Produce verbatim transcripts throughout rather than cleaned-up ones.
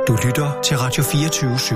Du lytter til Radio fireogtyve syv.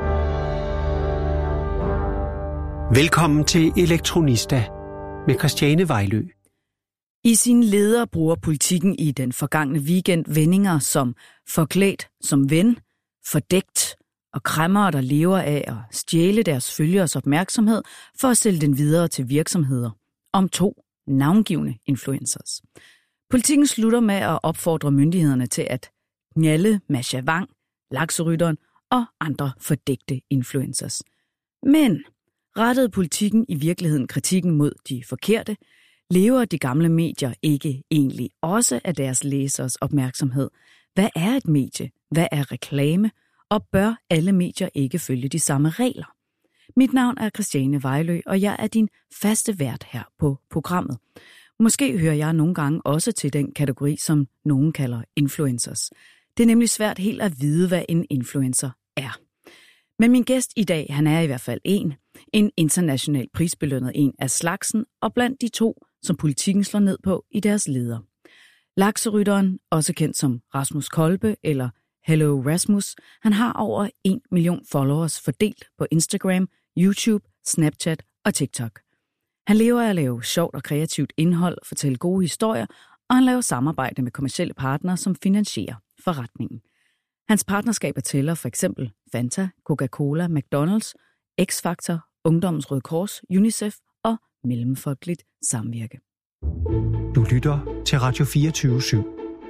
Velkommen til Elektronista med Christiane Vejlø. I sin leder bruger Politikken i den forgangne weekend vendinger som forklædt som ven, fordækt og kræmmere, der lever af at stjæle deres følgers opmærksomhed for at sælge den videre til virksomheder om to navngivne influencers. Politikken slutter med at opfordre myndighederne til at knalde Masha Wang, lakserytteren og andre fordækte influencers. Men rettede Politikken i virkeligheden kritikken mod de forkerte? Lever de gamle medier ikke egentlig også af deres læsers opmærksomhed? Hvad er et medie? Hvad er reklame? Og bør alle medier ikke følge de samme regler? Mit navn er Christiane Vejlø, og jeg er din faste vært her på programmet. Måske hører jeg nogle gange også til den kategori, som nogen kalder influencers. Det er nemlig svært helt at vide, hvad en influencer er. Men min gæst i dag, han er i hvert fald en. En international prisbelønnet en af slagsen, og blandt de to, som Politikken slår ned på i deres leder. Lakserytteren, også kendt som Rasmus Kolbe eller Hello Rasmus, han har over en million followers fordelt på Instagram, YouTube, Snapchat og TikTok. Han lever af at lave sjovt og kreativt indhold, fortælle gode historier, og han laver samarbejde med kommercielle partnere, som finansierer forretningen. Hans partnerskaber tæller for eksempel Fanta, Coca-Cola, McDonald's, X-Factor, Ungdommens Røde Kors, UNICEF og Mellemfolkeligt Samvirke. Du lytter til Radio fireogtyve syv.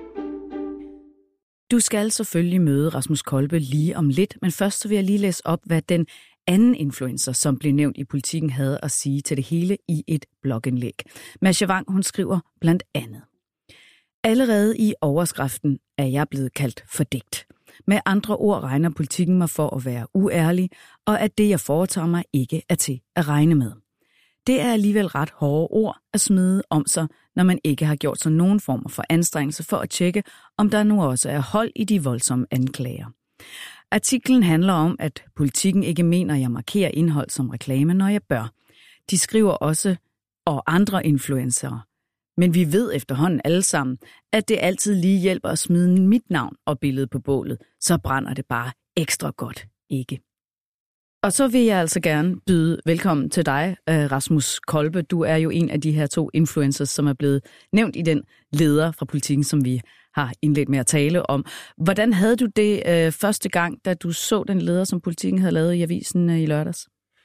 Du skal selvfølgelig møde Rasmus Kolbe lige om lidt, men først så vil jeg lige læse op, hvad den anden influencer, som blev nævnt i Politikken, havde at sige til det hele i et blogindlæg. Masha Wang, hun skriver blandt andet: Allerede i overskriften er jeg blevet kaldt fordækt. Med andre ord regner Politikken mig for at være uærlig, og at det, jeg foretager mig, ikke er til at regne med. Det er alligevel ret hårde ord at smide om sig, når man ikke har gjort sig nogen form for anstrengelse for at tjekke, om der nu også er hold i de voldsomme anklager. Artiklen handler om, at Politikken ikke mener, at jeg markerer indhold som reklame, når jeg bør. De skriver også, og andre influencer. Men vi ved efterhånden alle sammen, at det altid lige hjælper at smide mit navn og billede på bålet, så brænder det bare ekstra godt, ikke? Og så vil jeg altså gerne byde velkommen til dig, Rasmus Kolbe. Du er jo en af de her to influencers, som er blevet nævnt i den leder fra Politikken, som vi har indledt med at tale om. Hvordan havde du det øh, første gang, da du så den leder, som Politikken havde lavet i avisen øh, i lørdags?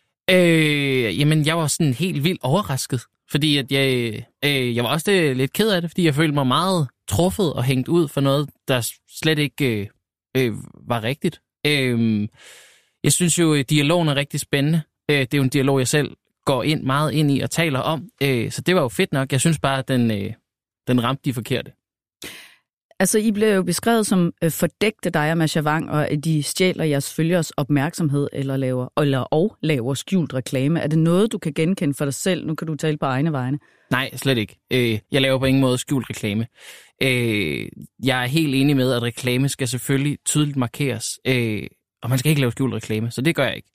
Øh, jamen, jeg var sådan helt vildt overrasket, fordi at jeg, øh, jeg var også det, lidt ked af det, fordi jeg følte mig meget truffet og hængt ud for noget, der slet ikke øh, øh, var rigtigt. Øh, jeg synes jo, at dialogen er rigtig spændende. Øh, det er jo en dialog, jeg selv går ind meget ind i og taler om, øh, så det var jo fedt nok. Jeg synes bare, at den, øh, den ramte de forkerte. Altså, I blev jo beskrevet som øh, fordægte dig og Masha Wang, og at de stjæler jeres følgers opmærksomhed eller laver, eller, og laver skjult reklame. Er det noget, du kan genkende for dig selv? Nu kan du tale på egne vegne. Nej, slet ikke. Øh, jeg laver på ingen måde skjult reklame. Øh, jeg er helt enig med, at reklame skal selvfølgelig tydeligt markeres, øh, og man skal ikke lave skjult reklame, så det gør jeg ikke.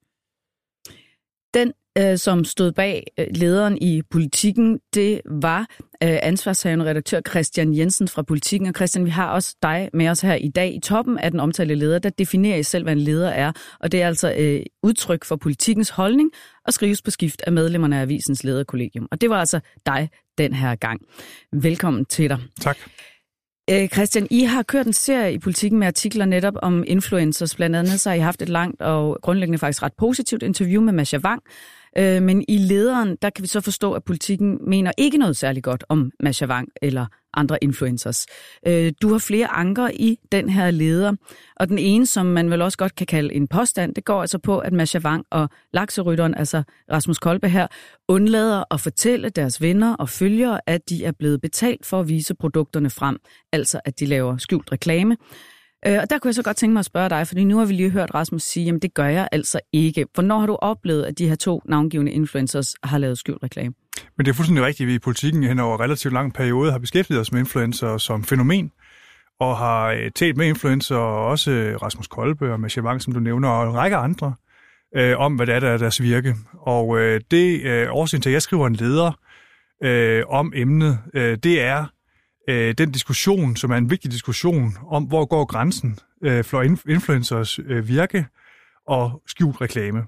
Den, øh, som stod bag øh, lederen i Politikken, det var øh, ansvarshavende redaktør Christian Jensen fra Politikken. Og Christian, vi har også dig med os her i dag. I toppen af den omtalte leder, der definerer I selv, hvad en leder er. Og det er altså øh, udtryk for Politikkens holdning og skrives på skift af medlemmerne af avisens lederkollegium. Og det var altså dig den her gang. Velkommen til dig. Tak. Christian, I har kørt en serie i Politikken med artikler netop om influencers. Blandt andet så har I haft et langt og grundlæggende faktisk ret positivt interview med Masha Wang. Men i lederen, der kan vi så forstå, at Politikken mener ikke noget særligt godt om Masha Wang eller andre influencers. Du har flere anker i den her leder, og den ene, som man vel også godt kan kalde en påstand, det går altså på, at Masha Wang og lakserytteren, altså Rasmus Kolbe her, undlader at fortælle deres venner og følgere, at de er blevet betalt for at vise produkterne frem, altså at de laver skjult reklame. Og der kunne jeg så godt tænke mig at spørge dig, fordi nu har vi lige hørt Rasmus sige, jamen det gør jeg altså ikke. Hvornår har du oplevet, at de her to navngivende influencers har lavet skjult reklame? Men det er fuldstændig rigtigt, at vi i Politikken hen over relativt lang periode har beskæftiget os med influencer som fænomen, og har talt med influencer, også Rasmus Kolbe og Masha Wang, som du nævner, og en række andre, øh, om hvad det er, der er deres virke. Og øh, det øh, årsagen til, at jeg skriver en leder øh, om emnet, øh, det er øh, den diskussion, som er en vigtig diskussion om, hvor går grænsen øh, for influencers øh, virke og skjult reklame.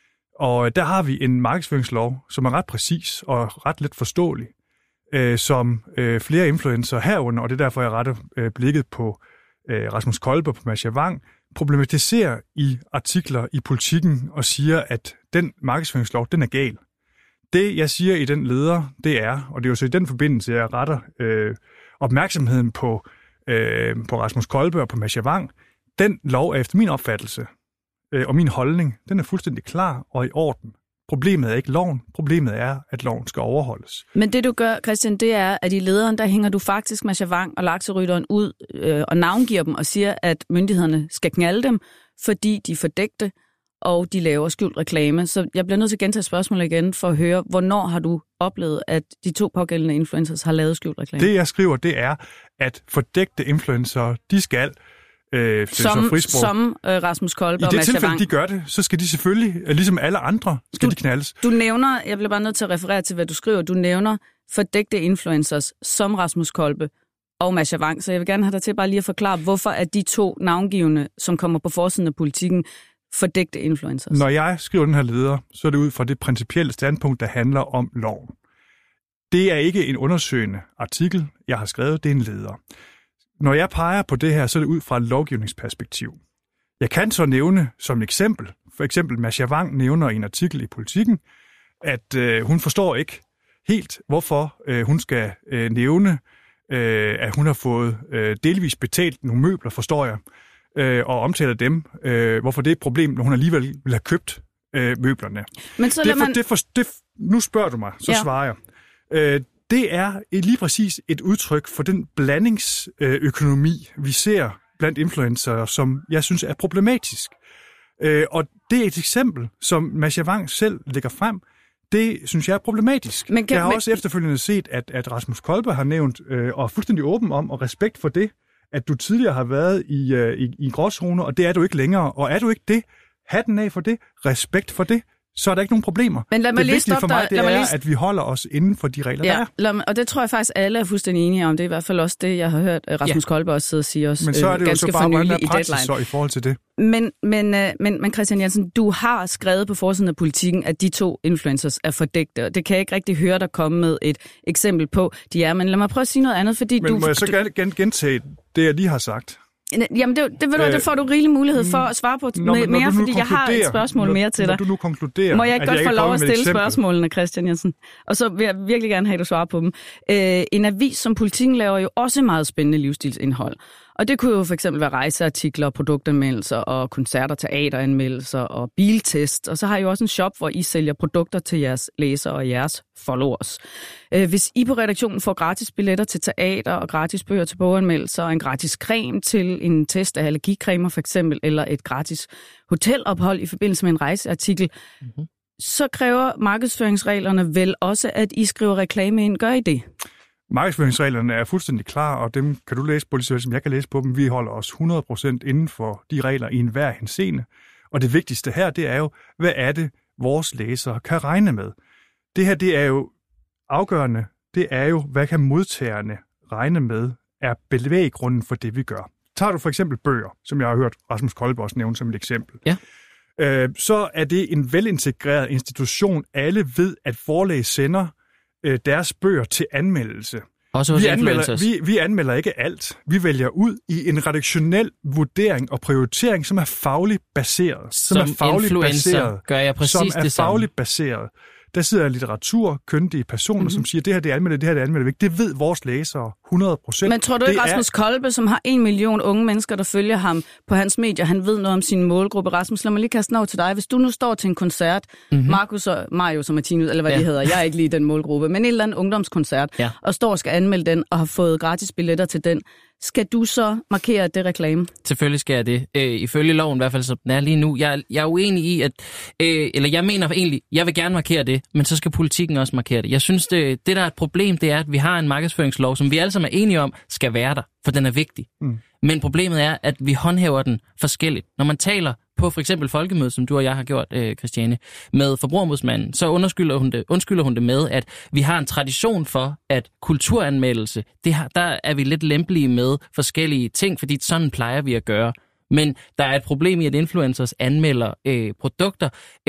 Og der har vi en markedsføringslov, som er ret præcis og ret let forståelig, øh, som øh, flere influencer herunder, og det er derfor, jeg retter øh, blikket på øh, Rasmus Kolbe og på Masha Vang, problematiserer i artikler i Politikken og siger, at den markedsføringslov, den er gal. Det, jeg siger i den leder, det er, og det er jo så i den forbindelse, jeg retter øh, opmærksomheden på, øh, på Rasmus Kolbe og på Masha Vang, den lov er efter min opfattelse øh, og min holdning, den er fuldstændig klar og i orden. Problemet er ikke loven, problemet er, at loven skal overholdes. Men det du gør, Christian, det er, at i lederen, der hænger du faktisk Masha Vang og lakserytteren ud øh, og navngiver dem og siger, at myndighederne skal knalde dem, fordi de er fordækte, og de laver skjult reklame. Så jeg bliver nødt til at gentage spørgsmålet igen for at høre, hvornår har du oplevet, at de to pågældende influencers har lavet skjult reklame? Det, jeg skriver, det er, at fordækte influencer, de skal, øh, som, så som øh, Rasmus Kolbe og Masha Vang. I det tilfælde, de gør det, så skal de selvfølgelig, ligesom alle andre, skal du, de knaldes. Du nævner, jeg bliver bare nødt til at referere til, hvad du skriver, du nævner fordækte influencers som Rasmus Kolbe og Masha Vang. Så jeg vil gerne have dig til bare lige at forklare, hvorfor er de to navngivende, som kommer på forsiden af Politikken, fordækte influencers. Når jeg skriver den her leder, så er det ud fra det principielle standpunkt, der handler om loven. Det er ikke en undersøgende artikel, jeg har skrevet, det er en leder. Når jeg peger på det her, så er det ud fra et lovgivningsperspektiv. Jeg kan så nævne som eksempel, for eksempel Masha Vang nævner i en artikel i Politikken, at øh, hun forstår ikke helt, hvorfor øh, hun skal øh, nævne, øh, at hun har fået øh, delvis betalt nogle møbler, forstår jeg, øh, og omtaler dem, øh, hvorfor det er et problem, når hun alligevel vil have købt øh, møblerne. Men så det for, man... det for, det, nu spørger du mig, så ja. svarer jeg. Øh, det er lige præcis et udtryk for den blandingsøkonomi, vi ser blandt influencer, som jeg synes er problematisk. Øh, og det er et eksempel, som Masha Vang selv lægger frem. Det synes jeg er problematisk. Men kan, jeg har men... også efterfølgende set, at, at Rasmus Kolbe har nævnt, øh, og er fuldstændig åben om, og respekt for det, at du tidligere har været i, øh, i, i gråzone, og det er du ikke længere. Og er du ikke det, hatten af for det, respekt for det, så er der ikke nogen problemer. Men lad mig det vigtige for mig, det er, lige... at vi holder os inden for de regler, ja, der er. Mig, og det tror jeg faktisk, alle er fuldstændig enige om. Det er i hvert fald også det, jeg har hørt Rasmus ja. Kolbe også sidde og sige også. Men så er det øh, jo så bare, hvordan er praksis så i forhold til det? Men, men, øh, men, men Christian Jensen, du har skrevet på forsiden af Politikken, at de to influencers er fordækte, og det kan jeg ikke rigtig høre dig komme med et eksempel på, de er. Men lad mig prøve at sige noget andet, fordi men du... Men må jeg så du... gentage det, jeg lige har sagt? Jamen, det, det, ved du, det får du rigelig mulighed for at svare på Nå, med, mere, fordi jeg har et spørgsmål når, mere til dig. Når du nu konkluderer, må jeg ikke godt jeg få lov at stille eksempel? spørgsmålene, Christian Jensen? Og så vil jeg virkelig gerne have, at du svarer på dem. Øh, en avis som Politikken laver jo også meget spændende livsstilsindhold. Og det kunne jo for eksempel være rejseartikler, produktanmeldelser og koncerter, teateranmeldelser og biltest. Og så har I jo også en shop, hvor I sælger produkter til jeres læsere og jeres followers. Hvis I på redaktionen får gratis billetter til teater og gratis bøger til boganmeldelser og en gratis creme til en test af allergikremer for eksempel, eller et gratis hotelophold i forbindelse med en rejseartikel, mm-hmm. så kræver markedsføringsreglerne vel også, at I skriver reklame ind. Gør I det? Markedsføringsreglerne er fuldstændig klar, og dem kan du læse på lige så som jeg kan læse på dem. Vi holder os hundrede procent inden for de regler i enhver henseende. Og det vigtigste her, det er jo, hvad er det, vores læsere kan regne med? Det her, det er jo afgørende. Det er jo, hvad kan modtagerne regne med, er bevæggrunden for det, vi gør. Tager du for eksempel bøger, som jeg har hørt Rasmus Kolbe også nævne som et eksempel. Ja. Øh, så er det en velintegreret institution. Alle ved, at forlag sender deres bøger til anmeldelse. Også hos vi, anmelder, vi, vi anmelder ikke alt. Vi vælger ud i en redaktionel vurdering og prioritering, som er fagligt baseret. Som, som er fagligt baseret, gør jeg præcis som er det samme. fagligt baseret. Der sidder litteratur, kyndige personer, mm-hmm. som siger, det her det anmelder, det her det anmelder ikke. Det ved vores læsere hundrede procent. Men tror du ikke, Rasmus er... Kolbe, som har en million unge mennesker, der følger ham på hans medier, han ved noget om sin målgruppe. Rasmus, lad mig lige kaste over til dig. Hvis du nu står til en koncert, mm-hmm. Markus og Marius og Martinus, eller hvad ja. de hedder, jeg er ikke lige den målgruppe, men en eller anden ungdomskoncert, ja. og står og skal anmelde den, og har fået gratis billetter til den, skal du så markere det reklame? Selvfølgelig skal jeg det. Øh, ifølge loven, i hvert fald som den er lige nu. Jeg, jeg er uenig i, at... Øh, eller jeg mener egentlig, jeg vil gerne markere det, men så skal Politikken også markere det. Jeg synes, det, det der er et problem, det er, at vi har en markedsføringslov, som vi alle sammen er enige om, skal være der, for den er vigtig. Mm. Men problemet er, at vi håndhæver den forskelligt. Når man taler på for eksempel folkemødet, som du og jeg har gjort, øh, Christiane, med Forbrugerombudsmanden, så undskylder hun, det, undskylder hun det med, at vi har en tradition for, at kulturanmeldelse, det har, der er vi lidt lempelige med forskellige ting, fordi sådan plejer vi at gøre. Men der er et problem i, at influencers anmelder øh, produkter,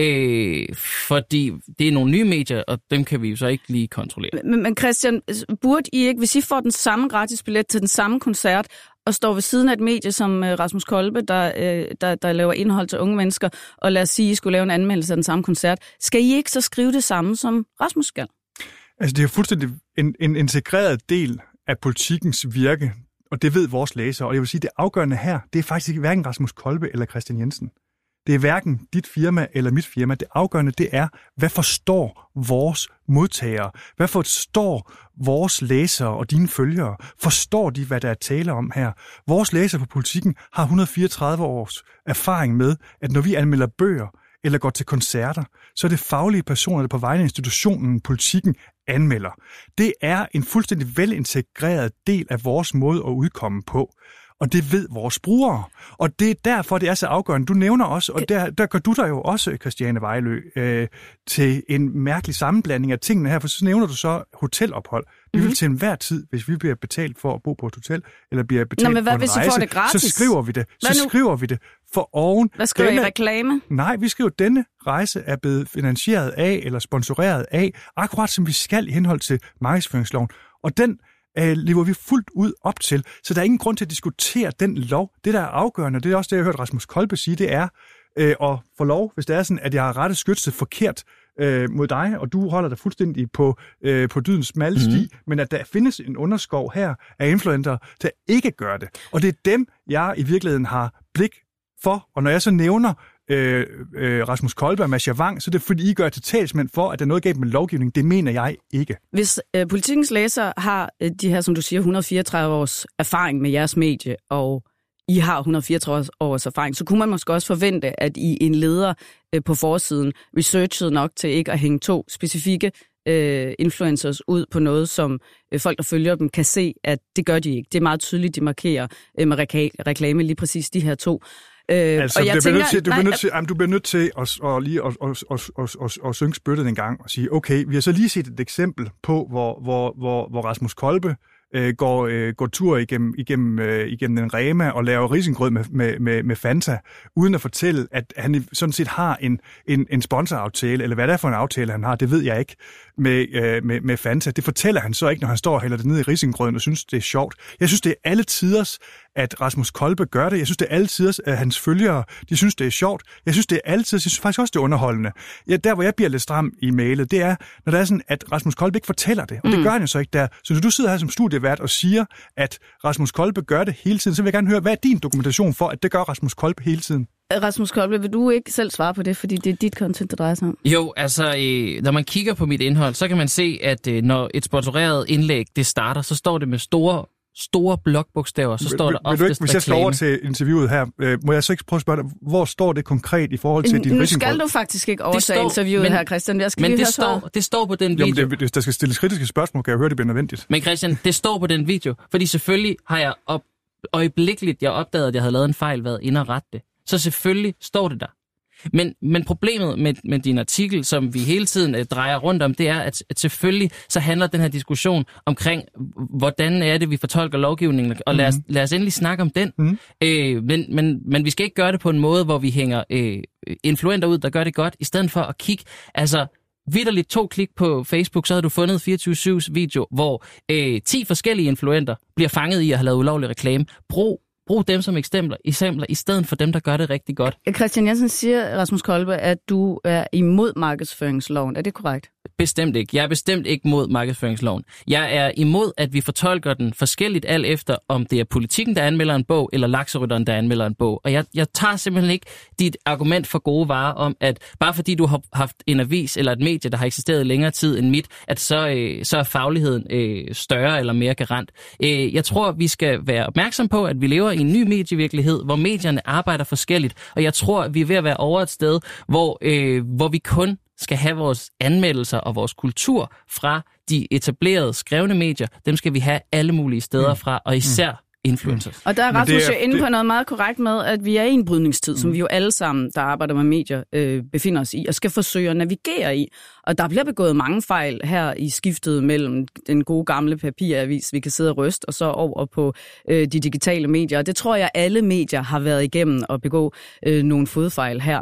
øh, fordi det er nogle nye medier, og dem kan vi jo så ikke lige kontrollere. Men, men Christian, burde I ikke, hvis I får den samme gratis billet til den samme koncert, og står ved siden af et medie som øh, Rasmus Kolbe, der, øh, der, der laver indhold til unge mennesker, og lad os sige, at I skulle lave en anmeldelse af den samme koncert, skal I ikke så skrive det samme, som Rasmus skal? Altså, det er fuldstændig en, en integreret del af politikens virke, og det ved vores læsere. Og jeg vil sige, det afgørende her, det er faktisk ikke hverken Rasmus Kolbe eller Christian Jensen. Det er hverken dit firma eller mit firma. Det afgørende, det er, hvad forstår vores modtagere? Hvad forstår vores læsere og dine følgere? Forstår de, hvad der er tale om her? Vores læsere på Politikken har et hundrede og fireogtredive års erfaring med, at når vi anmelder bøger eller går til koncerter, så er det faglige personer, der på vegne af institutionen Politikken anmelder. Det er en fuldstændig velintegreret del af vores måde at udkomme på. Og det ved vores brugere. Og det er derfor, det er så afgørende. Du nævner også, og der, der gør du der jo også, Christiane Vejlø, øh, til en mærkelig sammenblanding af tingene her, for så nævner du så hotelophold. Vi vil til enhver tid, hvis vi bliver betalt for at bo på et hotel, eller bliver betalt Nå, men hvad, på en hvis rejse, får det gratis? så skriver vi det. Så skriver vi det for oven. Hvad skriver denne, I reklame? Nej, vi skriver, at denne rejse er blevet finansieret af, eller sponsoreret af, akkurat som vi skal i henhold til markedsføringsloven. Og den øh, lever vi fuldt ud op til. Så der er ingen grund til at diskutere den lov. Det, der er afgørende, det er også det, jeg har hørt Rasmus Kolbe sige, det er øh, at få lov, hvis det er sådan, at jeg har rettet skytset forkert øh, mod dig, og du holder dig fuldstændig på, øh, på dydens smalle sti, mm-hmm. men at der findes en underskov her af influencer, der ikke gør det. Og det er dem, jeg i virkeligheden har blik for. Og når jeg så nævner øh, øh, Rasmus Kolbe og Masha Wang, så er det fordi, I gør til talsmænd for, at der er noget galt med lovgivning. Det mener jeg ikke. Hvis øh, Politikens læsere har øh, de her, som du siger, et hundrede og fireogtredive års erfaring med jeres medie, og I har et hundrede og fireogtredive års erfaring, så kunne man måske også forvente, at I en leder øh, på forsiden researchede nok til ikke at hænge to specifikke øh, influencers ud på noget, som øh, folk, der følger dem, kan se, at det gør de ikke. Det er meget tydeligt, de markerer øh, med reka- reklame lige præcis de her to. Øh, altså, og jeg du, tænker, bliver til, du, nej, bliver nødt til, jamen, du bliver nødt til at, at lige at, at, at, at, at, at synge spyttet en gang og sige, okay, vi har så lige set et eksempel på, hvor, hvor, hvor, hvor Rasmus Kolbe øh, går, øh, går tur igennem, igennem, øh, igennem en Rema og laver risengrød med, med, med, med Fanta, uden at fortælle, at han sådan set har en, en, en sponsoraftale, eller hvad det er for en aftale, han har, det ved jeg ikke, med, øh, med, med Fanta. Det fortæller han så ikke, når han står og hælder det ned i risengrøden og synes, det er sjovt. Jeg synes, det er alle tiders, at Rasmus Kolbe gør det. Jeg synes, det er alle tiders, at hans følgere, de synes, det er sjovt. Jeg synes, det er alle tiders. Jeg synes faktisk også, det er underholdende. Ja, der, hvor jeg bliver lidt stram i mailet, det er, når det er sådan, at Rasmus Kolbe ikke fortæller det. Og det mm. gør han jo så ikke der. Så når du sidder her som studievært og siger, at Rasmus Kolbe gør det hele tiden, så vil jeg gerne høre, hvad er din dokumentation for, at det gør Rasmus Kolbe hele tiden? Rasmus Kolbe, vil du ikke selv svare på det, fordi det er dit content, det drejer sig om? Jo, altså, øh, når man kigger på mit indhold, så kan man se, at øh, når et sponsoreret indlæg, det starter, så står det med store store blokbogstaver, så står der oftest reklame. Hvis jeg slår over til interviewet her, øh, må jeg så ikke prøve at spørge dig, hvor står det konkret i forhold til din risengrød? Nu skal du faktisk ikke overtage interviewet men, her, Christian. Jeg skal men lige det, høre står, det står på den video. Jo, men det, hvis der skal stilles kritiske spørgsmål, kan jeg høre, det bliver nødvendigt. Men Christian, det står på den video, fordi selvfølgelig har jeg op, øjeblikkeligt, jeg opdagede, at jeg havde lavet en fejl, været inde og rette det. Så selvfølgelig står det der. Men, men problemet med, med din artikel, som vi hele tiden øh, drejer rundt om, det er, at, at selvfølgelig så handler den her diskussion omkring, hvordan er det, vi fortolker lovgivningen, og lad os, mm. lad os endelig snakke om den. Mm. Øh, men, men, men vi skal ikke gøre det på en måde, hvor vi hænger øh, influenter ud, der gør det godt, i stedet for at kigge, altså vitterligt to klik på Facebook, så havde du fundet fireogtyve syv's video, hvor øh, ti forskellige influenter bliver fanget i at have lavet ulovlig reklame. Brug Brug dem som eksempler, eksempler, i stedet for dem, der gør det rigtig godt. Christian Jensen siger, Rasmus Kolbe, at du er imod markedsføringsloven. Er det korrekt? Bestemt ikke. Jeg er bestemt ikke mod markedsføringsloven. Jeg er imod, at vi fortolker den forskelligt alt efter, om det er Politikken, der anmelder en bog, eller lakserytteren, der anmelder en bog. Og jeg, jeg tager simpelthen ikke dit argument for gode varer om, at bare fordi du har haft en avis eller et medie, der har eksisteret i længere tid end mit, at så, øh, så er fagligheden øh, større eller mere garant. Øh, jeg tror, vi skal være opmærksom på, at vi lever i en ny medievirkelighed, hvor medierne arbejder forskelligt. Og jeg tror, at vi er ved at være over et sted, hvor, øh, hvor vi kun skal have vores anmeldelser og vores kultur fra de etablerede skrevne medier. Dem skal vi have alle mulige steder fra, og især influencers. Og der er Rasmus er, inde det... på noget meget korrekt med, at vi er i en brydningstid, mm. som vi jo alle sammen, der arbejder med medier, øh, befinder os i, og skal forsøge at navigere i. Og der bliver begået mange fejl her i skiftet mellem den gode gamle papiravis, vi kan sidde og ryste, og så over på øh, de digitale medier. Og det tror jeg, alle medier har været igennem at begå øh, nogle fodfejl her.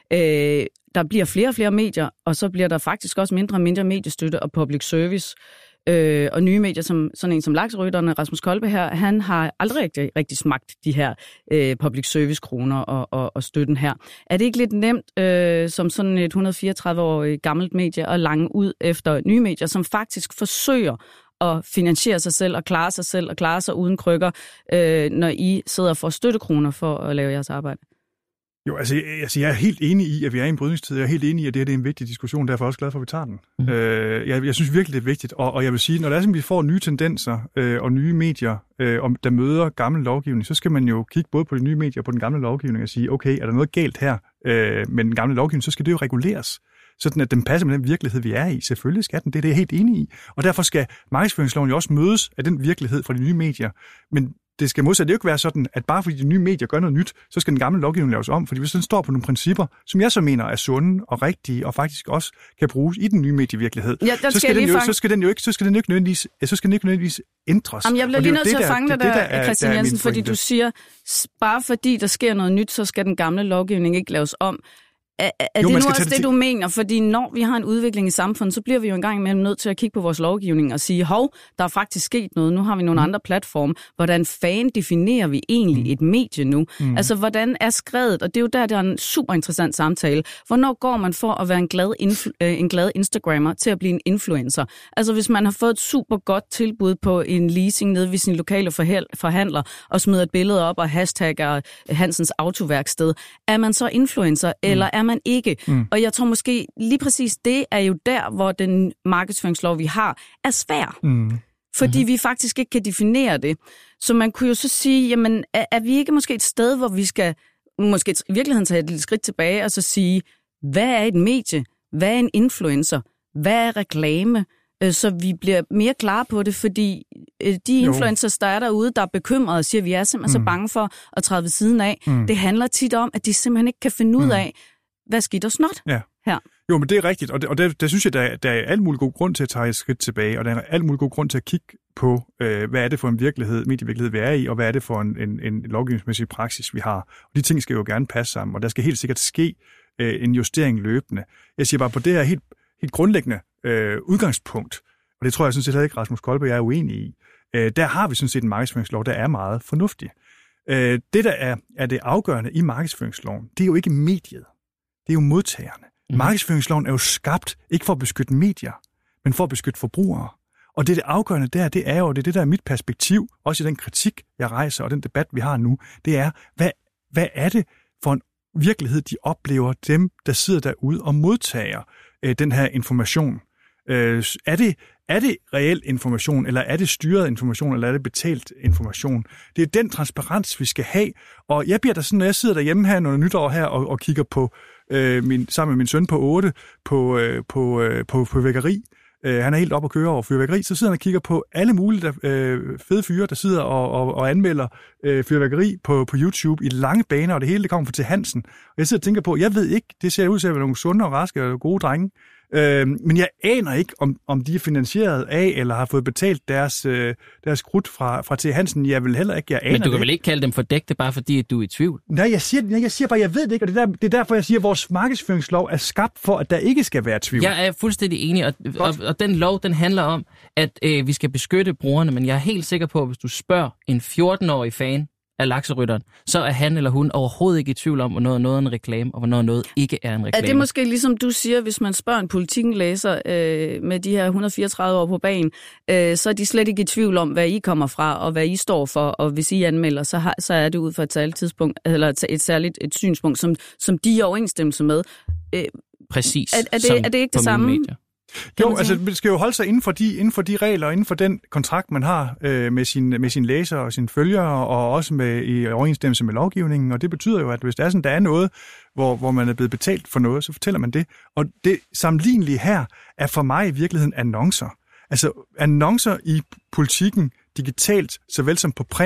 Øh, der bliver flere og flere medier, og så bliver der faktisk også mindre og mindre mediestøtte og public service. Øh, og nye medier, som sådan en som Lakserytterne, Rasmus Kolbe her, han har aldrig rigtig, rigtig smagt de her øh, public service kroner og, og, og støtten her. Er det ikke lidt nemt, øh, som sådan et et hundrede og fireogtredive-årigt gammelt medie, at lange ud efter nye medier, som faktisk forsøger at finansiere sig selv og klare sig selv og klare sig uden krykker, øh, når I sidder og får støttekroner for at lave jeres arbejde? Jo, altså, altså jeg er helt enig i, at vi er i en brydningstid. Jeg er helt enig i, at det her det er en vigtig diskussion. Derfor er jeg også glad for, at vi tager den. Mm. Øh, jeg, jeg synes virkelig, det er vigtigt. Og, og jeg vil sige, når det er sådan, vi får nye tendenser øh, og nye medier, øh, om, der møder gammel lovgivning, så skal man jo kigge både på de nye medier og på den gamle lovgivning og sige, okay, er der noget galt her øh, med den gamle lovgivning, så skal det jo reguleres. Sådan at den passer med den virkelighed, vi er i. Selvfølgelig skal den. Det er det, jeg er helt enig i. Og derfor skal markedsføringsloven jo også mødes af den virkelighed fra de nye medier. Men det skal modsat jo ikke være sådan, at bare fordi de nye medier gør noget nyt, så skal den gamle lovgivning laves om. Fordi hvis den står på nogle principper, som jeg så mener er sunde og rigtige, og faktisk også kan bruges i den nye medievirkelighed, ja, så, skal den jo, så skal den jo ikke, så skal den jo ikke nødvendigvis, så skal den ikke nødvendigvis ændres. Jamen, jeg bliver lige nødt til at fange dig der, Christian Jensen, fordi du siger, bare fordi der sker noget nyt, så skal den gamle lovgivning ikke laves om. Er, er jo, det nu også det, du mener? Fordi når vi har en udvikling i samfundet, så bliver vi jo engang imellem nødt til at kigge på vores lovgivning og sige, hov, der er faktisk sket noget. Nu har vi nogle mm. andre platforme. Hvordan fanden definerer vi egentlig mm. et medie nu? Mm. Altså, hvordan er skredet? Og det er jo der, der er en super interessant samtale. Hvornår går man for at være en glad, influ- øh, en glad Instagrammer til at blive en influencer? Altså, hvis man har fået et super godt tilbud på en leasing nede ved sin lokale forhandler og smider et billede op og hashtagger Hansens autoværksted, er man så influencer, mm. eller er man ikke. Mm. Og jeg tror måske lige præcis det er jo der, hvor den markedsføringslov, vi har, er svær. Mm. Fordi mm-hmm. vi faktisk ikke kan definere det. Så man kunne jo så sige, jamen, er, er vi ikke måske et sted, hvor vi skal måske i virkeligheden tage et lille skridt tilbage og så sige, hvad er et medie? Hvad er en influencer? Hvad er reklame? Så vi bliver mere klare på det, fordi de influencers, der er derude, der er bekymrede og siger, at vi er simpelthen mm. så bange for at træde ved siden af. Mm. Det handler tit om, at de simpelthen ikke kan finde ud af, hvad skidt og snot ja. her. Jo, men det er rigtigt, og det, og det, det synes jeg, der, der er alt mulig god grund til at tage et skridt tilbage, og der er alt mulig god grund til at kigge på, øh, hvad er det for en virkelighed, medievirkelighed, vi er i, og hvad er det for en, en, en lovgivningsmæssig praksis, vi har. Og de ting skal jo gerne passe sammen, og der skal helt sikkert ske øh, en justering løbende. Jeg siger bare, på det her helt, helt grundlæggende øh, udgangspunkt, og det tror jeg sådan set ikke, Rasmus Kolbe og jeg er uenige i, øh, der har vi sådan set en markedsføringslov, der er meget fornuftig. Øh, det, der er, er det afgørende i markedsføringsloven, det er jo ikke mediet. Det er jo modtagerne. Mm. Markedsføringsloven er jo skabt ikke for at beskytte medier, men for at beskytte forbrugere. Og det, det afgørende der, det er jo, det er det, der er mit perspektiv, også i den kritik, jeg rejser, og den debat, vi har nu, det er, hvad, hvad er det for en virkelighed, de oplever, dem, der sidder derude og modtager øh, den her information? Øh, er det, er det reel information, eller er det styret information, eller er det betalt information? Det er den transparens, vi skal have. Og jeg bliver der sådan, når jeg sidder derhjemme her under nytår her og, og kigger på, øh, min, sammen med min søn på otte, på, øh, på, øh, på fyrværkeri. Øh, han er helt op og kører over fyrværkeri. Så sidder han og kigger på alle mulige der, øh, fede fyre, der sidder og, og, og anmelder øh, fyrværkeri på, på YouTube i lange baner, og det hele det kommer fra til Hansen. Og jeg sidder og tænker på, jeg ved ikke, det ser ud til at være nogle sunde og raske og gode drenge. Øh, men jeg aner ikke, om, om de er finansieret af, eller har fået betalt deres, øh, deres krudt fra, fra T. Hansen. Jeg vil heller ikke, jeg aner Men du kan det. vel ikke kalde dem fordækte, bare fordi at du er i tvivl? Nej, jeg siger, jeg siger bare, jeg ved det ikke, og det er, der, det er derfor, jeg siger, at vores markedsføringslov er skabt for, at der ikke skal være tvivl. Jeg er fuldstændig enig, og, og, og den lov, den handler om, at øh, vi skal beskytte brugerne, men jeg er helt sikker på, at hvis du spørger en fjorten-årig fan af Lakserytteren, så er han eller hun overhovedet ikke i tvivl om, hvornår noget er en reklame, og hvornår noget ikke er en reklame. Er det måske ligesom du siger, hvis man spørger en Politiken-læser øh, med de her et hundrede og fireogtredive år på banen, øh, så er de slet ikke i tvivl om, hvad I kommer fra, og hvad I står for, og hvis I anmelder, så, har, så er det ud fra et særligt tidspunkt, eller et særligt et synspunkt, som, som de er i overensstemmelse med. Øh, Præcis. Er, er, det, er det ikke det samme? Medier. Jo, altså det skal jo holde sig inden for de, inden for de regler, inden for den kontrakt, man har øh, med sin med sin læser og sine følgere, og også med i overensstemmelse med lovgivningen. Og det betyder jo, at hvis der er sådan, der er noget, hvor, hvor man er blevet betalt for noget, så fortæller man det. Og det sammenlignelige her er for mig i virkeligheden annoncer. Altså annoncer i Politiken, digitalt såvel som på print,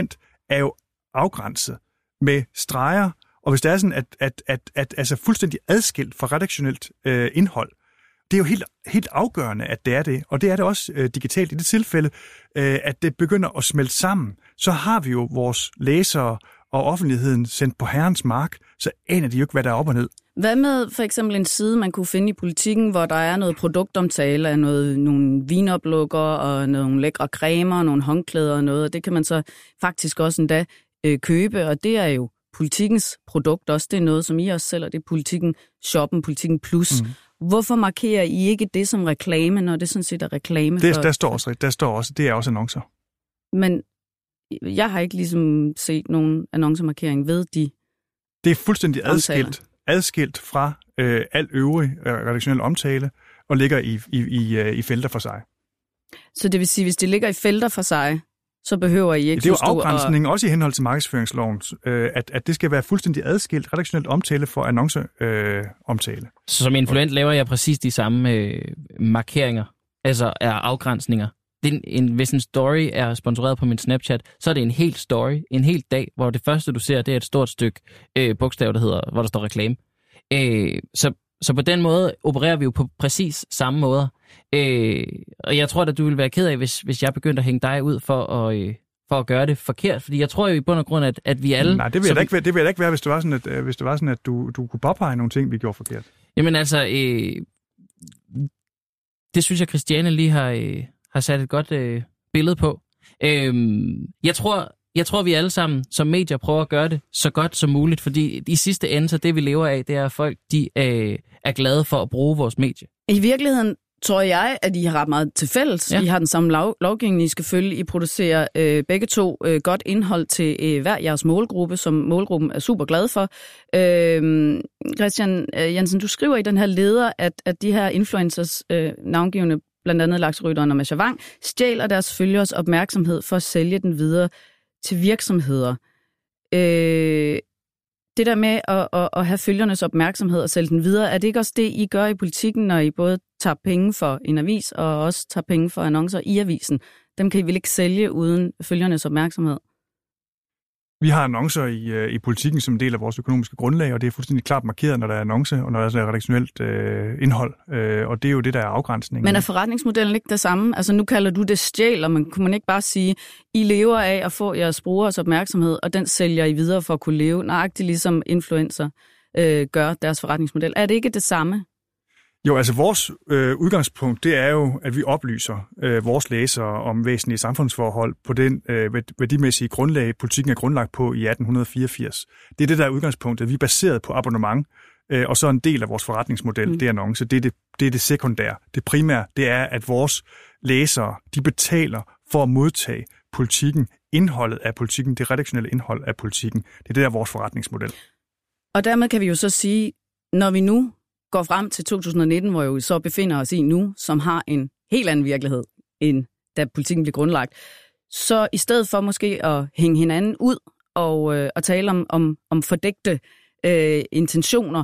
er jo afgrænset med streger, og hvis det er sådan, at, at, at, at altså fuldstændig adskilt fra redaktionelt øh, indhold, det er jo helt, helt afgørende, at det er det, og det er det også øh, digitalt. I det tilfælde, øh, at det begynder at smelte sammen, så har vi jo vores læsere og offentligheden sendt på herrens mark, så aner de jo ikke, hvad der er op og ned. Hvad med for eksempel en side, man kunne finde i Politikken, hvor der er noget produktomtale af noget, nogle vinoplukker og nogle lækre cremer, nogle håndklæder og noget, og det kan man så faktisk også endda øh, købe, og det er jo Politikens produkt også. Det er noget, som I også sælger, det er Politikken Shoppen, Politikken Plus. Mm. Hvorfor markerer I ikke det som reklame, når det sådan set er reklame? Det, for... der, står også, der står også, det er også annoncer. Men jeg har ikke ligesom set nogen annoncemarkering ved de. Det er fuldstændig adskilt, adskilt fra øh, al øvrig redaktionel omtale og ligger i, i, i, i felter for sig. Så det vil sige, hvis det ligger i felter for sig, så behøver I ikke... Ja, det er jo afgrænsningen, og... også i henhold til markedsføringsloven, øh, at, at det skal være fuldstændig adskilt redaktionelt omtale for annonceomtale. Øh, så som influent laver jeg præcis de samme øh, markeringer, altså er afgrænsninger. En, en, hvis en story er sponsoreret på min Snapchat, så er det en hel story, en hel dag, hvor det første, du ser, det er et stort stykke øh, bogstav, der hedder, hvor der står reklame. Øh, så, så på den måde opererer vi jo på præcis samme måde. Øh, og jeg tror, at du ville være ked af, hvis, hvis jeg begyndte at hænge dig ud for at, øh, for at gøre det forkert. Fordi jeg tror jo i bund og grund, at, at vi alle... Nej, det vil jeg da ikke, det vil jeg ikke være, hvis det var sådan, at, øh, hvis det var sådan, at du, du kunne påpege nogle ting, vi gjorde forkert. Jamen altså, øh, det synes jeg, Christiane lige har... Øh, har sat et godt øh, billede på. Øhm, jeg tror, jeg tror, vi alle sammen som medier prøver at gøre det så godt som muligt, fordi i sidste ende, så det vi lever af, det er, at folk de, øh, er glade for at bruge vores medie. I virkeligheden tror jeg, at I har ret meget til fælles. Ja. I har den samme lov- lovgivning, I skal følge. I producerer øh, begge to øh, godt indhold til øh, hver jeres målgruppe, som målgruppen er super glad for. Øh, Christian øh, Jensen, du skriver i den her leder, at, at de her influencers, øh, navngivende blandt andet lakserytteren og Masha Wang, stjæler deres følgers opmærksomhed for at sælge den videre til virksomheder. Øh, det der med at, at, at have følgernes opmærksomhed og sælge den videre, er det ikke også det, I gør i Politikken, når I både tager penge for en avis og også tager penge for annoncer i avisen? Dem kan I vel ikke sælge uden følgernes opmærksomhed? Vi har annoncer i, i Politikken som en del af vores økonomiske grundlag, og det er fuldstændig klart markeret, når der er annonce, og når der er redaktionelt øh, indhold. Øh, og det er jo det, der er afgrænsningen. Men er forretningsmodellen ikke det samme? Altså nu kalder du det stjæler, men kunne man ikke bare sige, I lever af at få jeres brugers opmærksomhed, og den sælger I videre for at kunne leve, nøjagtigt ligesom influencer øh, gør deres forretningsmodel. Er det ikke det samme? Jo, altså vores øh, udgangspunkt, det er jo, at vi oplyser øh, vores læsere om væsentlige samfundsforhold på den øh, værdimæssige grundlag, Politikken er grundlagt på i atten fireogfirs. Det er det, der er udgangspunktet. Vi er baseret på abonnement, øh, og så en del af vores forretningsmodel, mm. det er annonce. Det er det, det er det sekundære. Det primære, det er, at vores læsere, de betaler for at modtage Politikken, indholdet af Politikken, det redaktionelle indhold af Politikken. Det er det, der er vores forretningsmodel. Og dermed kan vi jo så sige, når vi nu går frem til to tusind nitten, hvor vi så befinder os i nu, som har en helt anden virkelighed, end da Politikken blev grundlagt. Så i stedet for måske at hænge hinanden ud og, øh, og tale om, om, om fordækte øh, intentioner,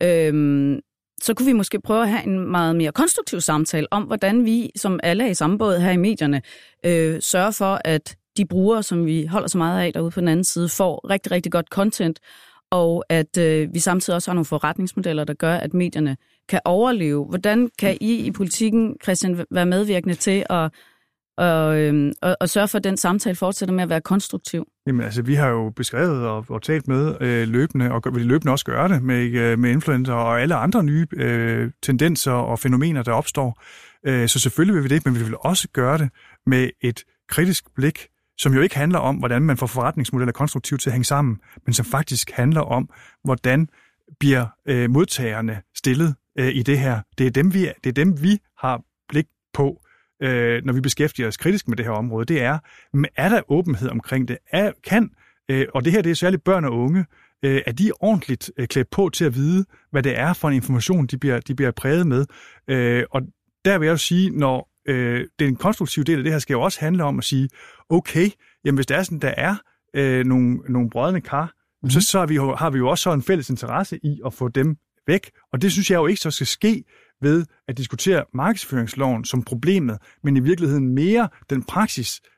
øh, så kunne vi måske prøve at have en meget mere konstruktiv samtale om, hvordan vi, som alle er i samme båd her i medierne, øh, sørger for, at de brugere, som vi holder så meget af derude på den anden side, får rigtig, rigtig godt content, og at øh, vi samtidig også har nogle forretningsmodeller, der gør, at medierne kan overleve. Hvordan kan I i Politikken, Christian, være medvirkende til at, og, øh, og, og sørge for, at den samtale fortsætter med at være konstruktiv? Jamen altså, vi har jo beskrevet og, og talt med øh, løbende, og vil løbende også gøre det med, øh, med influencer og alle andre nye øh, tendenser og fænomener, der opstår. Øh, så selvfølgelig vil vi det, men vi vil også gøre det med et kritisk blik, som jo ikke handler om, hvordan man får forretningsmodeller konstruktivt til at hænge sammen, men som faktisk handler om, hvordan bliver øh, modtagerne stillet øh, i det her. Det er dem, vi, det er dem, vi har blik på, øh, når vi beskæftiger os kritisk med det her område. Det er, men er der åbenhed omkring det? Er, kan, øh, og det her det er særligt børn og unge, øh, er de ordentligt øh, klædt på til at vide, hvad det er for en information, de bliver, de bliver præget med? Øh, og der vil jeg jo sige, når øh, den konstruktive del af det her skal jo også handle om at sige, okay, jamen hvis det er sådan, der er øh, nogle, nogle brødne kar, mm-hmm. så, så har, vi jo, har vi jo også så en fælles interesse i at få dem væk. Og det synes jeg jo ikke så skal ske ved at diskutere markedsføringsloven som problemet, men i virkeligheden mere den praksis,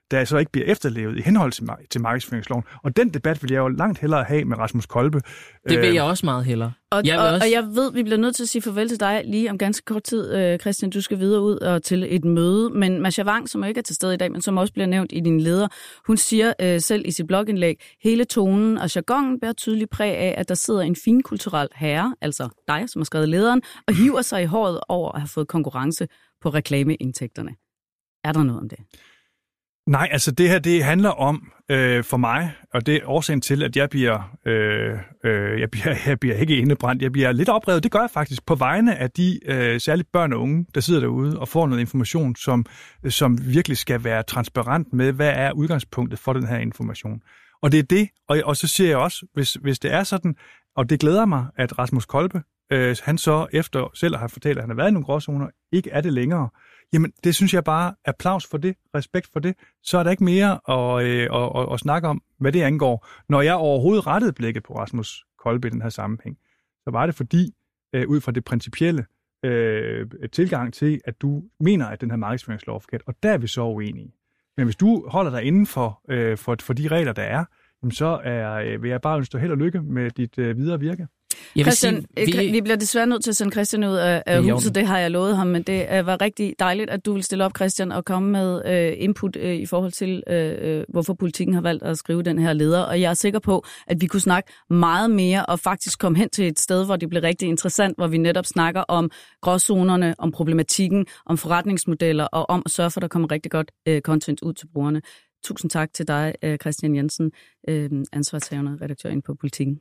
der så ikke bliver efterlevet i henhold til, til markedsføringsloven. Og den debat vil jeg jo langt hellere have med Rasmus Kolbe. Det vil jeg også meget hellere. Og jeg, og, også... og jeg ved, vi bliver nødt til at sige farvel til dig lige om ganske kort tid, Christian. Du skal videre ud og til et møde. Men Masha Wang, som ikke er til stede i dag, men som også bliver nævnt i din leder, hun siger øh, selv i sit blogindlæg, hele tonen og jargonen bærer tydeligt præg af, at der sidder en finkulturel herre, altså dig, som har skrevet lederen, og hiver sig i håret over at have fået konkurrence på reklameindtægterne. Er der noget om det? Nej, altså det her, det handler om øh, for mig, og det er årsagen til, at jeg bliver, øh, øh, jeg bliver, jeg bliver ikke indebrændt, jeg bliver lidt oprevet. Det gør jeg faktisk på vegne af de øh, særligt børn og unge, der sidder derude og får noget information, som, som virkelig skal være transparent med, hvad er udgangspunktet for den her information. Og det er det, og, og så siger jeg også, hvis, hvis det er sådan, og det glæder mig, at Rasmus Kolbe, øh, han så efter selv har fortalt, at han har været i nogle gråzoner, ikke er det længere. Jamen, det synes jeg bare, applaus for det, respekt for det, så er der ikke mere at, øh, at, at, at snakke om, hvad det angår. Når jeg overhovedet rettede blikket på Rasmus Kolbe i den her sammenhæng, så var det fordi, øh, ud fra det principielle øh, tilgang til, at du mener, at den her markedsføringslov er forkert, og der er vi så uenige. Men hvis du holder dig inden for, øh, for, for de regler, der er, jamen så er, øh, vil jeg bare ønske dig held og lykke med dit øh, videre virke. Christian, sige, vi... vi bliver desværre nødt til at sende Christian ud af, af huset, det har jeg lovet ham, men det uh, var rigtig dejligt, at du vil stille op, Christian, og komme med uh, input uh, i forhold til, uh, hvorfor Politikken har valgt at skrive den her leder, og jeg er sikker på, at vi kunne snakke meget mere, og faktisk komme hen til et sted, hvor det bliver rigtig interessant, hvor vi netop snakker om gråzonerne, om problematikken, om forretningsmodeller, og om at sørge for, at der kommer rigtig godt uh, content ud til brugerne. Tusind tak til dig, uh, Christian Jensen, uh, ansvarshavende redaktør inde på Politikken.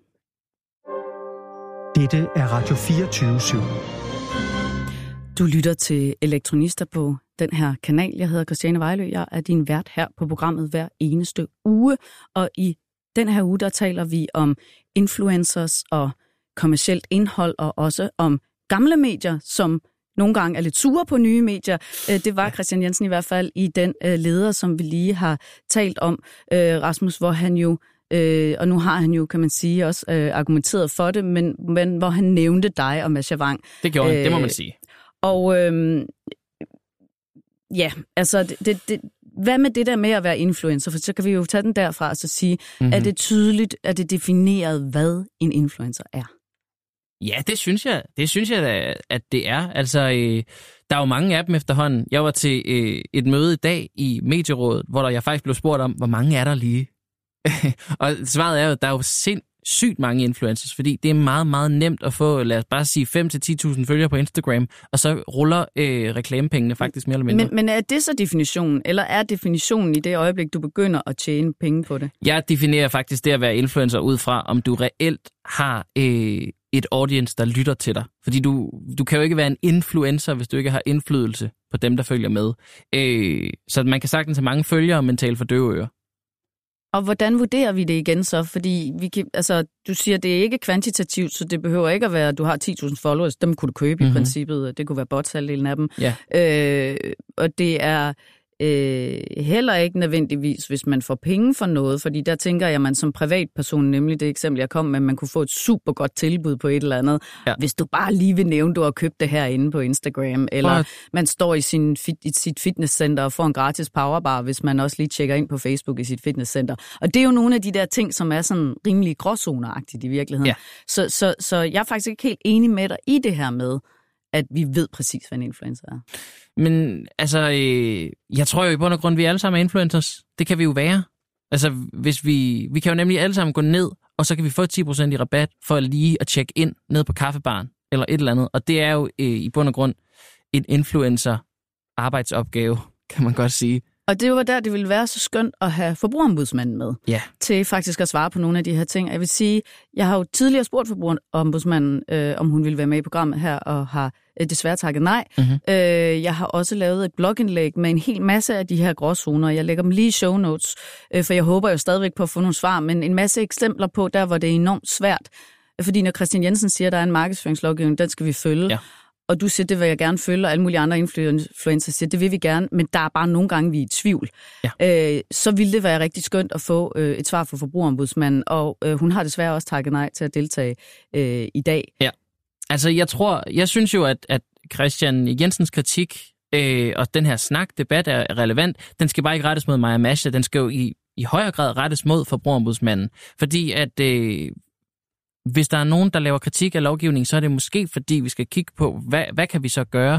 Dette er Radio fireogtyve syv. Du lytter til Elektronister på den her kanal. Jeg hedder Christiane Vejlø. Jeg er din vært her på programmet hver eneste uge. Og i den her uge, der taler vi om influencers og kommercielt indhold, og også om gamle medier, som nogle gange er lidt sure på nye medier. Det var Christian Jensen i hvert fald i den leder, som vi lige har talt om, Rasmus, hvor han jo Øh, og nu har han jo, kan man sige, også øh, argumenteret for det, men, men hvor han nævnte dig og Masha Wang. Det gjorde han, øh, det må man sige. Og øh, ja, altså, det, det, det, hvad med det der med at være influencer? For så kan vi jo tage den derfra og så sige, mm-hmm. er det tydeligt, er det defineret, hvad en influencer er? Ja, det synes jeg. Det synes jeg, at det er. Altså, øh, der er jo mange af dem efterhånden. Jeg var til øh, et møde i dag i Medierådet, hvor der jeg faktisk blev spurgt om, hvor mange er der lige? Og svaret er jo, at der er jo sindssygt mange influencers, fordi det er meget, meget nemt at få, lad os bare sige, fem til ti tusind følgere på Instagram, og så ruller øh, reklamepengene faktisk mere eller mindre. Men, men er det så definitionen, eller er definitionen i det øjeblik, du begynder at tjene penge på det? Jeg definerer faktisk det at være influencer ud fra, om du reelt har øh, et audience, der lytter til dig. Fordi du, du kan jo ikke være en influencer, hvis du ikke har indflydelse på dem, der følger med. Øh, så man kan sagtens have mange følgere, men tale for døve ører. Og hvordan vurderer vi det igen så? Fordi vi kan, altså, du siger, det er ikke kvantitativt, så det behøver ikke at være, at du har ti tusind followers. Dem kunne du købe mm-hmm. i princippet. Det kunne være bots, halvdelen af dem. Ja. Øh, og det er øh, heller ikke nødvendigvis, hvis man får penge for noget. Fordi der tænker jeg, man som privatperson, nemlig det eksempel, jeg kom med, man kunne få et super godt tilbud på et eller andet. Ja. Hvis du bare lige vil nævne, du har købt det herinde på Instagram. Eller What? Man står i, sin fit, i sit fitnesscenter og får en gratis powerbar, hvis man også lige tjekker ind på Facebook i sit fitnesscenter. Og det er jo nogle af de der ting, som er sådan rimelig gråzoneragtigt i virkeligheden. Ja. Så, så, så jeg er faktisk ikke helt enig med dig i det her med, at vi ved præcis, hvad en influencer er. Men altså, øh, jeg tror jo i bund og grund, at vi alle sammen er influencers. Det kan vi jo være. Altså, hvis vi, vi kan jo nemlig alle sammen gå ned, og så kan vi få ti procent i rabat for lige at tjekke ind ned på kaffebaren, eller et eller andet. Og det er jo øh, i bund og grund en influencer-arbejdsopgave, kan man godt sige. Og det var der, det ville være så skønt at have forbrugerombudsmanden med, ja. Til faktisk at svare på nogle af de her ting. Jeg vil sige, jeg har jo tidligere spurgt forbrugerombudsmanden, øh, om hun ville være med i programmet her, og har øh, desværre takket nej. Mm-hmm. Øh, jeg har også lavet et blogindlæg med en hel masse af de her gråzoner. Jeg lægger dem lige i show notes, øh, for jeg håber jo stadigvæk på at få nogle svar, men en masse eksempler på der, hvor det er enormt svært. Fordi når Christian Jensen siger, at der er en markedsføringslovgivning, den skal vi følge. Ja. Og du siger, det vil jeg gerne følge, og alle mulige andre influencer siger, det vil vi gerne, men der er bare nogle gange, vi er i tvivl. Ja. Øh, så ville det være rigtig skønt at få øh, et svar fra forbrugerombudsmanden, og øh, hun har desværre også takket nej til at deltage øh, i dag. Ja, altså jeg tror, jeg synes jo, at, at Christian Jensens kritik øh, og den her snak, debat er relevant. Den skal bare ikke rettes mod Maja Masha, den skal jo i, i højere grad rettes mod Forbrugerombudsmanden. Fordi at øh, hvis der er nogen, der laver kritik af lovgivningen, så er det måske fordi, vi skal kigge på, hvad, hvad kan vi så gøre?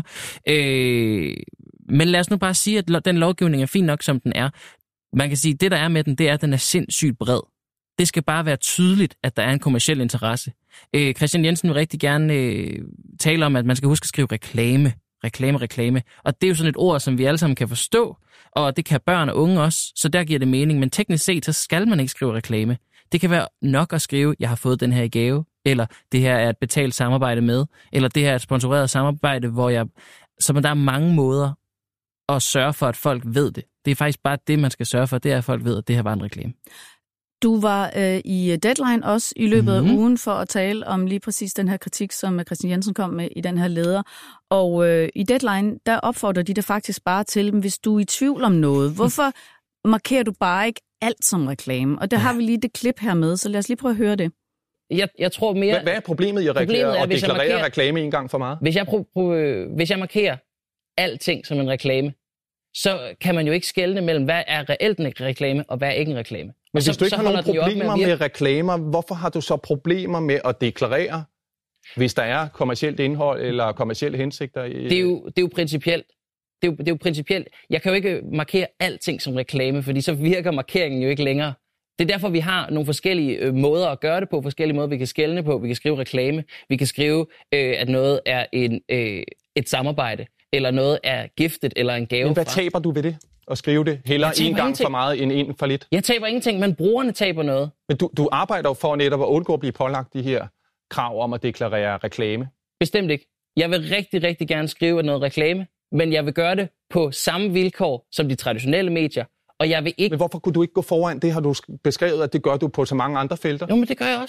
Øh, men lad os nu bare sige, at den lovgivning er fin nok, som den er. Man kan sige, at det, der er med den, det er, at den er sindssygt bred. Det skal bare være tydeligt, at der er en kommerciel interesse. Øh, Christian Jensen vil rigtig gerne øh, tale om, at man skal huske at skrive reklame. Reklame, reklame. Og det er jo sådan et ord, som vi alle sammen kan forstå, og det kan børn og unge også, så der giver det mening. Men teknisk set, så skal man ikke skrive reklame. Det kan være nok at skrive, jeg har fået den her i gave, eller det her er et betalt samarbejde med, eller det her er et sponsoreret samarbejde, hvor jeg... Så der er mange måder at sørge for, at folk ved det. Det er faktisk bare det, man skal sørge for, det er, at folk ved, at det her var en reklame. Du var øh, i Deadline også i løbet af mm-hmm. ugen for at tale om lige præcis den her kritik, som Christian Jensen kom med i den her leder. Og øh, i Deadline, der opfordrer de det faktisk bare til, hvis du er i tvivl om noget, hvorfor markerer du bare ikke alt som reklame? Og der har vi lige det klip her med, så lad os lige prøve at høre det. Jeg, jeg tror mere... Hvad, hvad er problemet i at reklamere og deklarere markerer, reklame en gang for meget? Hvis jeg, pro, pro, hvis jeg markerer alting som en reklame, så kan man jo ikke skelne mellem, hvad er reelt en reklame, og hvad er ikke en reklame. Men så, hvis du ikke har nogen problemer med, med reklamer, hvorfor har du så problemer med at deklarere, hvis der er kommercielt indhold eller kommercielle hensigter? I... Det er jo, det er jo principielt. Det er jo, det er jo principielt. Jeg kan jo ikke markere alting som reklame, fordi så virker markeringen jo ikke længere. Det er derfor, vi har nogle forskellige øh, måder at gøre det på, forskellige måder, vi kan skelne på. Vi kan skrive reklame, vi kan skrive, øh, at noget er en, øh, et samarbejde, eller noget er giftet, eller en gave. Men hvad fra. taber du ved det? At skrive det hellere en gang ingenting. for meget end en for lidt? Jeg taber ingenting, men brugerne taber noget. Men du, du arbejder jo for netop at undgå at blive pålagt de her krav om at deklarere reklame. Bestemt ikke. Jeg vil rigtig, rigtig gerne skrive noget reklame, men jeg vil gøre det på samme vilkår som de traditionelle medier, og jeg vil ikke... Men hvorfor kunne du ikke gå foran? Det har du beskrevet, at det gør du på så mange andre felter. Jo, men det gør jeg også.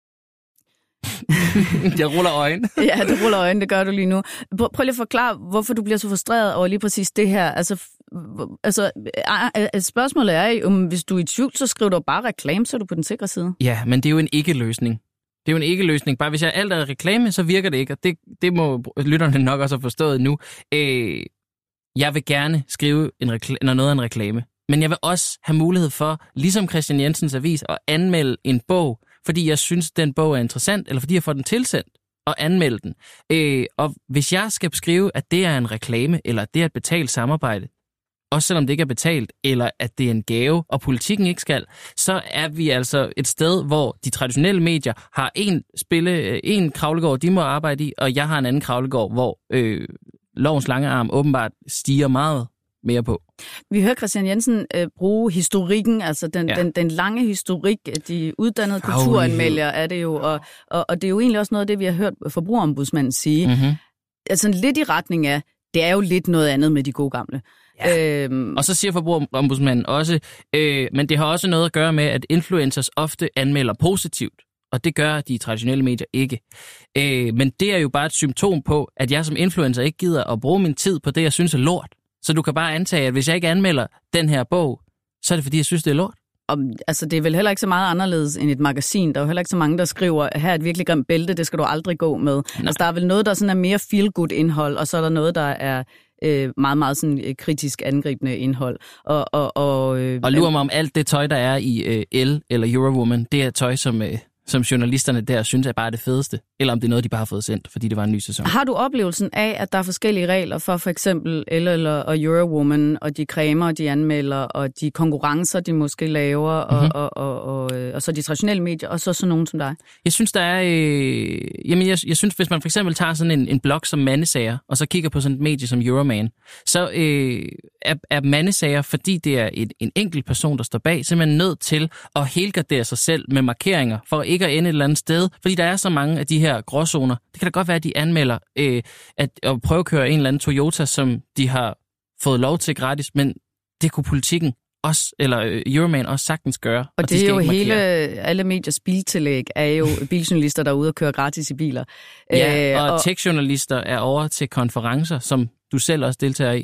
Jeg ruller øjne. Ja, du ruller øjne, det gør du lige nu. Prøv, prøv lige at forklare, hvorfor du bliver så frustreret over lige præcis det her. Altså, altså spørgsmålet er, om hvis du er i tvivl, så skriver du bare reklame, så er du på den sikre side. Ja, men det er jo en ikke-løsning. Det er jo en ikke-løsning. Bare hvis jeg alt er reklame, så virker det ikke, og det, det må lytterne nok også have forstået nu. Øh, jeg vil gerne skrive en rekla- noget af en reklame, men jeg vil også have mulighed for, ligesom Christian Jensens avis, at anmelde en bog, fordi jeg synes, den bog er interessant, eller fordi jeg får den tilsendt, og anmelde den. Øh, og hvis jeg skal skrive, at det er en reklame, eller at det er et betalt samarbejde, også selvom det ikke er betalt, eller at det er en gave, og politikken ikke skal, så er vi altså et sted, hvor de traditionelle medier har en spille, en kravlegård, de må arbejde i, og jeg har en anden kravlegård, hvor øh, lovens lange arm åbenbart stiger meget mere på. Vi hører Christian Jensen øh, bruge historikken, altså den, ja. den, den lange historik, de uddannede kulturanmeldere er det jo, og, og, og det er jo egentlig også noget af det, vi har hørt Forbrugerombudsmanden sige. Mm-hmm. Altså lidt i retning af, det er jo lidt noget andet med de gode gamle. Ja. Øhm. Og så siger Forbrugerombudsmanden også, øh, men det har også noget at gøre med, at influencers ofte anmelder positivt, og det gør de traditionelle medier ikke. Øh, men det er jo bare et symptom på, at jeg som influencer ikke gider at bruge min tid på det, jeg synes er lort. Så du kan bare antage, at hvis jeg ikke anmelder den her bog, så er det fordi, jeg synes, det er lort. Og, altså, det er vel heller ikke så meget anderledes end et magasin. Der er jo heller ikke så mange, der skriver, her er et virkelig grimt bælte, det skal du aldrig gå med. Nej. Altså, der er vel noget, der sådan er mere feel-good indhold, og så er der noget, der er øh, meget, meget sådan, øh, kritisk angribende indhold. Og, og, og, øh, og lurer mig om alt det tøj, der er i øh, Elle eller Eurowoman, det er tøj, som... Øh som journalisterne der synes er bare det fedeste, eller om det er noget, de bare har fået sendt, fordi det var en ny sæson. Har du oplevelsen af, at der er forskellige regler for for eksempel Elle eller og Eurowoman, og de cremer, de anmelder, og de konkurrencer, de måske laver, mm-hmm. og, og, og, og, og så de traditionelle medier, og så sådan nogen som dig? Jeg synes, der er... Øh, jamen, jeg, jeg synes, hvis man for eksempel tager sådan en, en blog som Mandesager, og så kigger på sådan et medie som Euroman, så øh, er, er Mandesager, fordi det er et, en enkelt person, der står bag, simpelthen nødt til at helgardere sig selv med markeringer, for ikke at ende et eller andet sted, fordi der er så mange af de her gråzoner. Det kan da godt være, at de anmelder øh, at, at prøve at køre en eller anden Toyota, som de har fået lov til gratis, men det kunne politikken også, eller øh, Euroman også sagtens gøre. Og, og det de er jo hele, alle mediers biltillæg er jo biljournalister, der er ude og køre gratis i biler. Ja, og, og techjournalister er over til konferencer, som du selv også deltager i.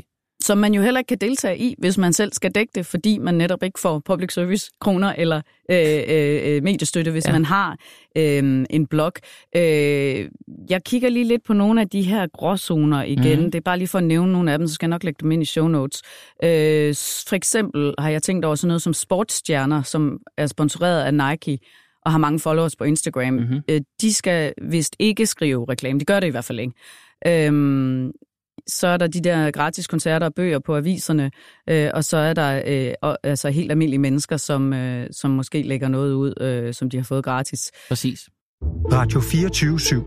som man jo heller ikke kan deltage i, hvis man selv skal dække det, fordi man netop ikke får public service kroner eller øh, øh, mediestøtte, hvis ja. man har øh, en blog. Øh, jeg kigger lige lidt på nogle af de her gråzoner igen. Mm. Det er bare lige for at nævne nogle af dem, så skal jeg nok lægge dem ind i show notes. Øh, for eksempel har jeg tænkt over sådan noget som sportsstjerner, som er sponsoreret af Nike og har mange followers på Instagram. Mm-hmm. Øh, de skal vist ikke skrive reklame. De gør det i hvert fald ikke. Øh, Så er der de der gratis koncerter og bøger på aviserne, øh, og så er der øh, og, altså helt almindelige mennesker, som, øh, som måske lægger noget ud, øh, som de har fået gratis. Præcis. Radio fireogtyve syv.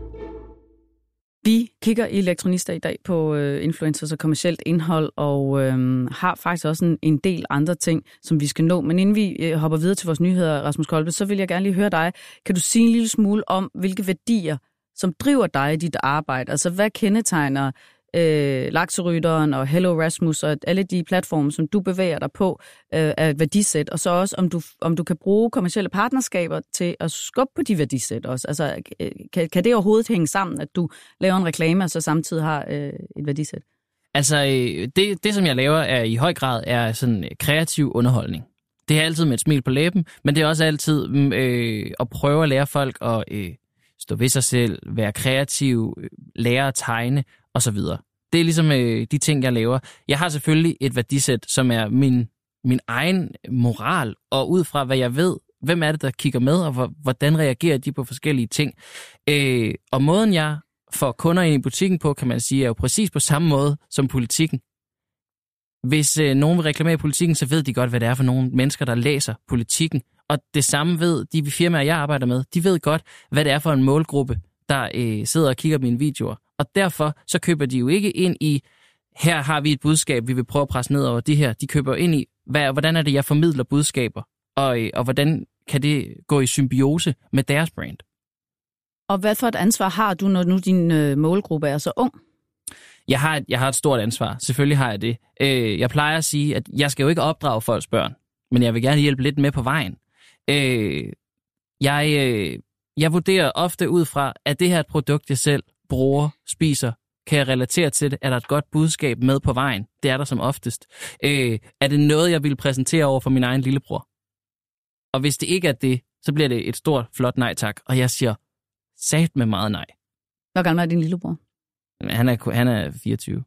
Vi kigger i Elektronista i dag på øh, influencers og kommercielt indhold, og øh, har faktisk også en, en del andre ting, som vi skal nå. Men inden vi øh, hopper videre til vores nyheder, Rasmus Kolbe, så vil jeg gerne lige høre dig. Kan du sige en lille smule om, hvilke værdier, som driver dig i dit arbejde? Altså, hvad kendetegner Øh, Lakserytteren og Hello Rasmus og alle de platforme, som du bevæger dig på, øh, er et værdisæt, og så også, om du, om du kan bruge kommercielle partnerskaber til at skubbe på de værdisæt også. Altså, kan, kan det overhovedet hænge sammen, at du laver en reklame, og så samtidig har øh, et værdisæt? Altså, det, det som jeg laver, er i høj grad er sådan kreativ underholdning. Det er altid med et smil på læben, men det er også altid øh, at prøve at lære folk at øh, stå ved sig selv, være kreativ, lære at tegne, og så videre. Det er ligesom øh, de ting, jeg laver. Jeg har selvfølgelig et værdisæt, som er min, min egen moral, og ud fra, hvad jeg ved, hvem er det, der kigger med, og hvordan reagerer de på forskellige ting. Øh, og måden, jeg får kunder ind i butikken på, kan man sige, er jo præcis på samme måde som politikken. Hvis øh, nogen vil reklamere i politikken, så ved de godt, hvad det er for nogle mennesker, der læser politikken. Og det samme ved de firmaer, jeg arbejder med. De ved godt, hvad det er for en målgruppe, der øh, sidder og kigger på mine videoer. Og derfor så køber de jo ikke ind i, her har vi et budskab, vi vil prøve at presse ned over det her. De køber ind i, hvad, hvordan er det, jeg formidler budskaber, og, og hvordan kan det gå i symbiose med deres brand. Og hvad for et ansvar har du, når nu din øh, målgruppe er så ung? Jeg har, et, jeg har et stort ansvar. Selvfølgelig har jeg det. Øh, jeg plejer at sige, at jeg skal jo ikke opdrage folks børn, men jeg vil gerne hjælpe lidt med på vejen. Øh, jeg, øh, jeg vurderer ofte ud fra, at det her er et produkt, jeg selv bruger, spiser, kan jeg relatere til det? Er der et godt budskab med på vejen? Det er der som oftest. Øh, er det noget, jeg vil præsentere over for min egen lillebror? Og hvis det ikke er det, så bliver det et stort, flot nej tak. Og jeg siger sat med meget nej. Hvor gammel er din lillebror? Han er, han er fireogtyve.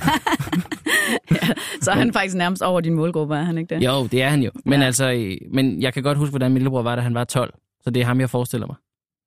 Ja, så er han faktisk nærmest over din målgruppe, er han ikke det? Jo, det er han jo. Men, ja. altså, men jeg kan godt huske, hvordan min lillebror var, da han var tolv. Så det er ham, jeg forestiller mig.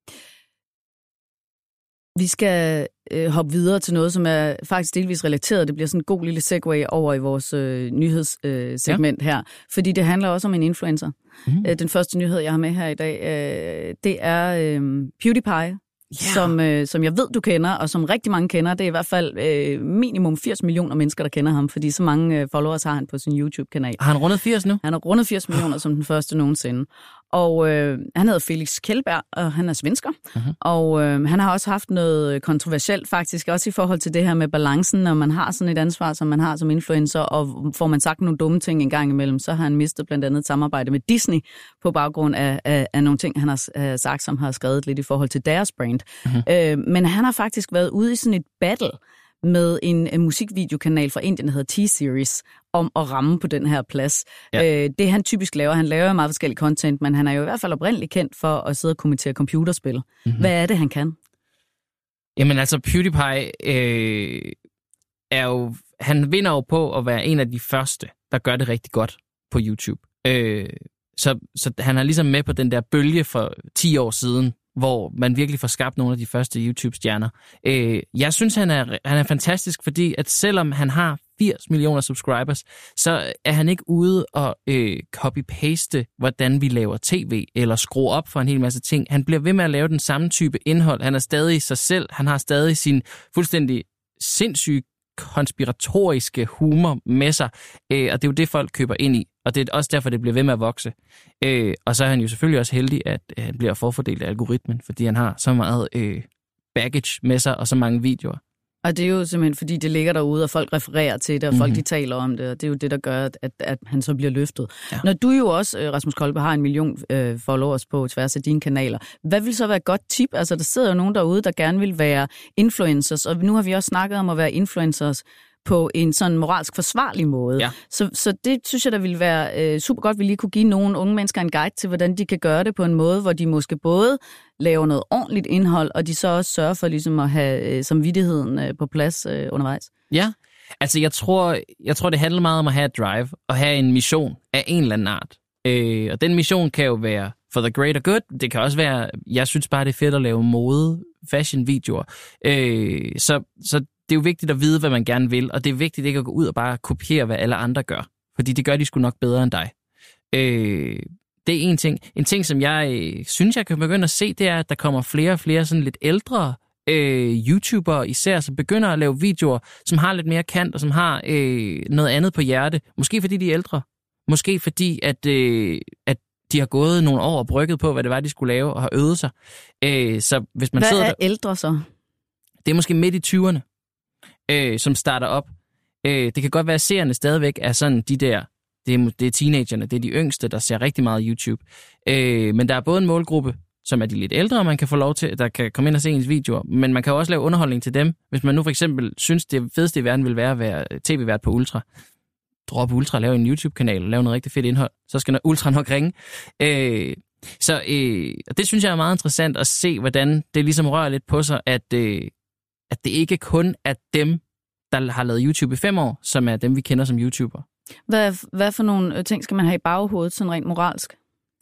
Vi skal øh, hoppe videre til noget, som er faktisk delvis relateret. Det bliver sådan en god lille segue over i vores øh, nyhedssegment øh, ja. her. Fordi det handler også om en influencer. Mm. Øh, den første nyhed, jeg har med her i dag, øh, det er øh, PewDiePie. Yeah. Som, øh, som jeg ved, du kender, og som rigtig mange kender. Det er i hvert fald øh, minimum firs millioner mennesker, der kender ham, fordi så mange øh, followers har han på sin YouTube-kanal. Har han rundet firs nu? Han har rundet firs millioner som den første nogensinde. Og øh, han hedder Felix Kjellberg, og han er svensker. Uh-huh. Og øh, han har også haft noget kontroversielt faktisk, også i forhold til det her med balancen, når man har sådan et ansvar, som man har som influencer, og får man sagt nogle dumme ting en gang imellem, så har han mistet blandt andet et samarbejde med Disney på baggrund af, af, af nogle ting, han har øh, sagt, som har skrevet lidt i forhold til deres brand. Uh-huh. Øh, men han har faktisk været ude i sådan et battle med en, en musikvideokanal fra Indien, der hedder T-Series, om at ramme på den her plads. Ja. Øh, det han typisk laver, han laver meget forskellig content, men han er jo i hvert fald oprindeligt kendt for at sidde og kommentere computerspil. Mm-hmm. Hvad er det, han kan? Jamen altså, PewDiePie øh, er jo, han vinder jo på at være en af de første, der gør det rigtig godt på YouTube. Øh, så, så han er ligesom med på den der bølge for ti år siden, hvor man virkelig får skabt nogle af de første YouTube-stjerner. Øh, jeg synes, han er, han er fantastisk, fordi at selvom han har firs millioner subscribers, så er han ikke ude og øh, copy-paste, hvordan vi laver tv, eller skrue op for en hel masse ting. Han bliver ved med at lave den samme type indhold. Han er stadig sig selv. Han har stadig sin fuldstændig sindssyge konspiratoriske humor med sig, øh, og det er jo det, folk køber ind i, og det er også derfor, det bliver ved med at vokse. Øh, og så er han jo selvfølgelig også heldig, at øh, han bliver forfordelt af algoritmen, fordi han har så meget øh, baggage med sig, og så mange videoer. Og det er jo simpelthen, fordi det ligger derude, og folk refererer til det, og folk mm-hmm. de taler om det, og det er jo det, der gør, at, at han så bliver løftet. Ja. Når du jo også, Rasmus Kolbe, har en million øh, followers på tværs af dine kanaler, hvad vil så være et godt tip? Altså, der sidder jo nogen derude, der gerne vil være influencers, og nu har vi også snakket om at være influencers på en sådan moralsk forsvarlig måde. Ja. Så, så det synes jeg, der ville være øh, super godt, vi lige kunne give nogle unge mennesker en guide til, hvordan de kan gøre det på en måde, hvor de måske både laver noget ordentligt indhold, og de så også sørger for ligesom at have øh, samvittigheden øh, på plads øh, undervejs. Ja, altså jeg tror, jeg tror, det handler meget om at have et drive, og have en mission af en eller anden art. Øh, og den mission kan jo være for the greater good. Det kan også være, jeg synes bare, det er fedt at lave mode, fashion-videoer. Øh, så, så det er jo vigtigt at vide, hvad man gerne vil, og det er vigtigt ikke at gå ud og bare kopiere, hvad alle andre gør. Fordi det gør de sgu nok bedre end dig. Øh, det er en ting. En ting, som jeg øh, synes, jeg kan begynde at se, det er, at der kommer flere og flere sådan lidt ældre øh, YouTubere især, som begynder at lave videoer, som har lidt mere kant, og som har øh, noget andet på hjerte. Måske fordi de er ældre. Måske fordi, at, øh, at de har gået nogle år og brygget på, hvad det var, de skulle lave, og har øvet sig. Øh, så hvis man hvad sidder er der, ældre så? det er måske midt i tyverne, øh, som starter op. Øh, det kan godt være, at seerne stadigvæk er sådan de der, det er, det er teenagerne, det er de yngste, der ser rigtig meget YouTube. Øh, men der er både en målgruppe, som er de lidt ældre, man kan få lov til, der kan komme ind og se ens videoer, men man kan også lave underholdning til dem. Hvis man nu for eksempel synes, det fedeste i verden vil være at være tv-vært på Ultra, drop Ultra, lave en YouTube-kanal og lave noget rigtig fedt indhold, så skal Ultra nok ringe. Øh, så øh, det synes jeg er meget interessant at se, hvordan det ligesom rører lidt på sig, at, øh, at det ikke kun er dem, der har lavet YouTube i fem år, som er dem, vi kender som YouTuber. Hvad, hvad for nogle ting skal man have i baghovedet, sådan rent moralsk?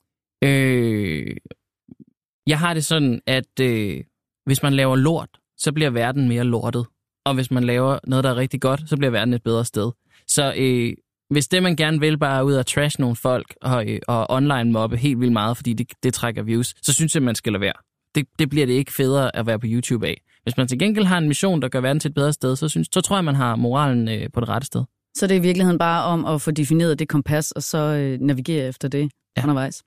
Øh, jeg har det sådan, at øh, hvis man laver lort, så bliver verden mere lortet. Og hvis man laver noget, der er rigtig godt, så bliver verden et bedre sted. Så øh, hvis det, man gerne vil, bare er ud og trash nogle folk og, øh, og online mobbe helt vildt meget, fordi det, det trækker views, så synes jeg, man skal lade være. Det, det bliver det ikke federe at være på YouTube af. Hvis man til gengæld har en mission, der gør verden til et bedre sted, så, synes, så tror jeg, man har moralen øh, på det rette sted. Så det er i virkeligheden bare om at få defineret det kompas, og så øh, navigere efter det ja. undervejs.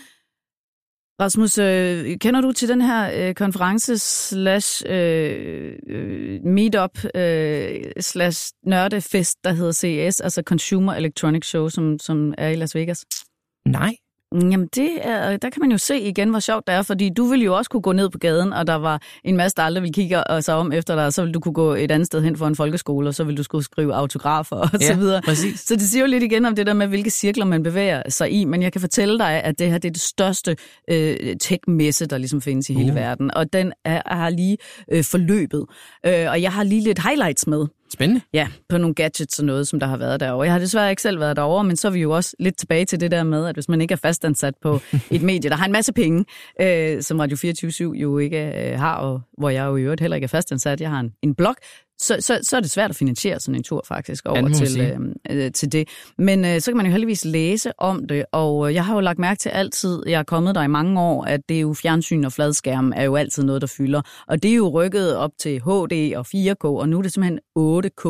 Rasmus, øh, kender du til den her øh, konference slash øh, øh, meetup øh, slash nørdefest, der hedder C E S, altså Consumer Electronics Show, som, som er i Las Vegas? Nej. Jamen, det er, der kan man jo se igen, hvor sjovt det er, fordi du ville jo også kunne gå ned på gaden, og der var en masse, der aldrig ville kigge og sig om efter dig, og så ville du kunne gå et andet sted hen for en folkeskole, og så ville du skulle skrive autografer og ja, så videre. Præcis. Så det siger jo lidt igen om det der med, hvilke cirkler man bevæger sig i, men jeg kan fortælle dig, at det her det er det største øh, tech-messe, der ligesom findes i hele uh. verden, og den er, har lige øh, forløbet, øh, og jeg har lige lidt highlights med. Spændende. Ja, på nogle gadgets og noget, som der har været derovre. Jeg har desværre ikke selv været derovre, men så er vi jo også lidt tilbage til det der med, at hvis man ikke er fastansat på et medie, der har en masse penge, øh, som Radio fireogtyve syv jo ikke øh, har, og hvor jeg jo i øvrigt heller ikke er fastansat, jeg har en, en blog, så, så, så er det svært at finansiere sådan en tur faktisk over ja, til, øh, øh, til det. Men øh, så kan man jo heldigvis læse om det, og jeg har jo lagt mærke til altid, jeg er kommet der i mange år, at det er jo fjernsyn og fladskærm er jo altid noget, der fylder. Og det er jo rykket op til H D og fire K, og nu er det simpelthen otte K.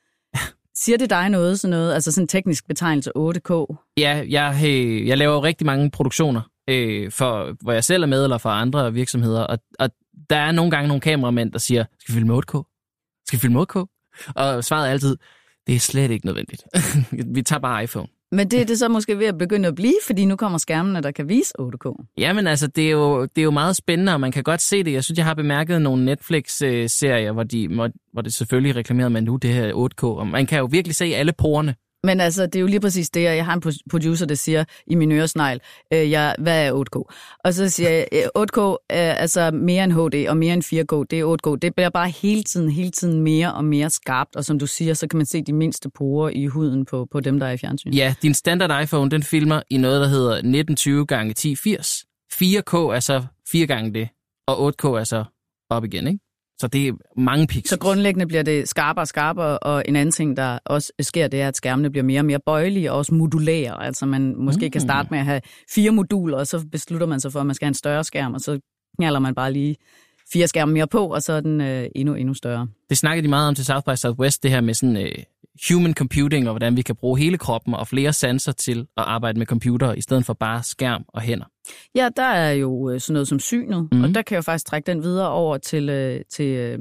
Siger det dig noget, sådan noget, altså sådan en teknisk betegnelse otte K? Ja, jeg, øh, jeg laver jo rigtig mange produktioner, øh, for, hvor jeg selv er med, eller for andre virksomheder, og, og der er nogle gange nogle kameramænd, der siger, skal vi filme otte K? Skal vi filme otte K? Og svaret er altid, det er slet ikke nødvendigt. Vi tager bare iPhone. Men det er det så måske ved at begynde at blive, fordi nu kommer skærmene, der kan vise otte K. Jamen altså, det er, jo, det er jo meget spændende, og man kan godt se det. Jeg synes, jeg har bemærket nogle Netflix-serier, hvor, de, hvor det selvfølgelig reklamerer med nu, det her otte K. Og man kan jo virkelig se alle porerne. Men altså, det er jo lige præcis det, og jeg har en producer, der siger i min øresnegl, øh, jeg, hvad er otte K? Og så siger jeg, otte K er altså mere end H D og mere end fire K, det er otte K. Det bliver bare hele tiden, hele tiden mere og mere skarpt, og som du siger, så kan man se de mindste porer i huden på, på dem, der er i fjernsyn. Ja, din standard iPhone, den filmer i noget, der hedder nitten tyve gange ti firs. fire K er så fire gange det, og otte K er så op igen, ikke? Så det er mange pixels. Så grundlæggende bliver det skarpere og skarpere, og en anden ting, der også sker, det er, at skærmene bliver mere og mere bøjelige og også modulære. Altså man måske mm. kan starte med at have fire moduler, og så beslutter man sig for, at man skal have en større skærm, og så knalder man bare lige fire skærme mere på, og så er den øh, endnu, endnu større. Det snakker de meget om til South by Southwest, det her med sådan øh, human computing, og hvordan vi kan bruge hele kroppen og flere sanser til at arbejde med computer, i stedet for bare skærm og hænder. Ja, der er jo sådan noget som synet, mm. og der kan jeg jo faktisk trække den videre over til, øh, til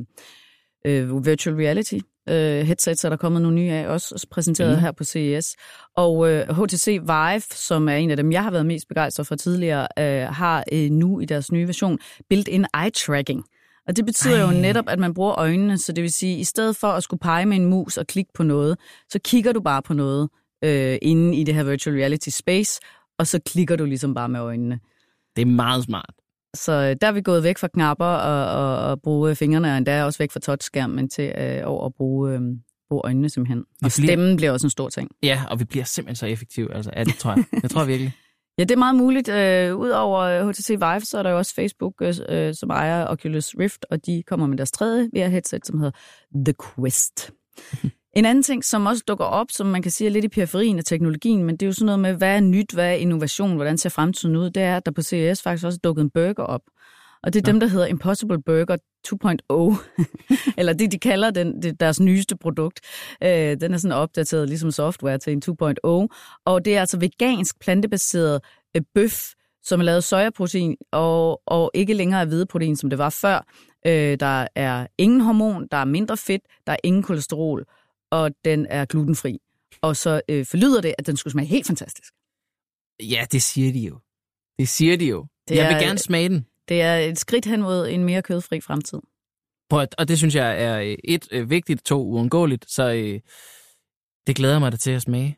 øh, virtual reality. Uh, headsets er der kommet nogle nye af, også præsenteret mm. her på C E S. Og uh, H T C Vive, som er en af dem, jeg har været mest begejstret for tidligere, uh, har uh, nu i deres nye version built-in eye tracking. Og det betyder Ej. jo netop, at man bruger øjnene, så det vil sige, at i stedet for at skulle pege med en mus og klikke på noget, så kigger du bare på noget øh, inde i det her virtual reality space, og så klikker du ligesom bare med øjnene. Det er meget smart. Så øh, der er vi gået væk fra knapper og, og, og bruge fingrene, og endda også væk fra touchskærmen til øh, over at bruge, øh, bruge øjnene simpelthen. Og bliver... stemmen bliver også en stor ting. Ja, og vi bliver simpelthen så effektive. Altså, ja, det tror jeg. Jeg tror virkelig. Ja, det er meget muligt. Øh, Udover H T C Vive, så er der jo også Facebook, øh, som ejer Oculus Rift, og de kommer med deres tredje V R-headset, som hedder The Quest. En anden ting, som også dukker op, som man kan sige er lidt i periferien af teknologien, men det er jo sådan noget med, hvad er nyt, hvad er innovation, hvordan ser fremtiden ud, det er, at der på C E S faktisk også er dukket en burger op. Og det er ja. dem, der hedder Impossible Burger to punkt nul, eller det, de kalder den, det, deres nyeste produkt. Øh, den er sådan opdateret ligesom software til en to punkt nul, og det er altså vegansk, plantebaseret øh, bøf, som er lavet sojaprotein, og, og ikke længere af hvedeprotein, som det var før. Øh, der er ingen hormon, der er mindre fedt, der er ingen kolesterol, og den er glutenfri. Og så øh, forlyder det, at den skulle smage helt fantastisk. Ja, det siger de jo. Det siger de jo. Det jeg er, vil gerne smage den. Det er et skridt hen mod en mere kødfri fremtid. Prøv, og det synes jeg er et øh, vigtigt, to uundgåeligt, så øh, det glæder mig da til at smage.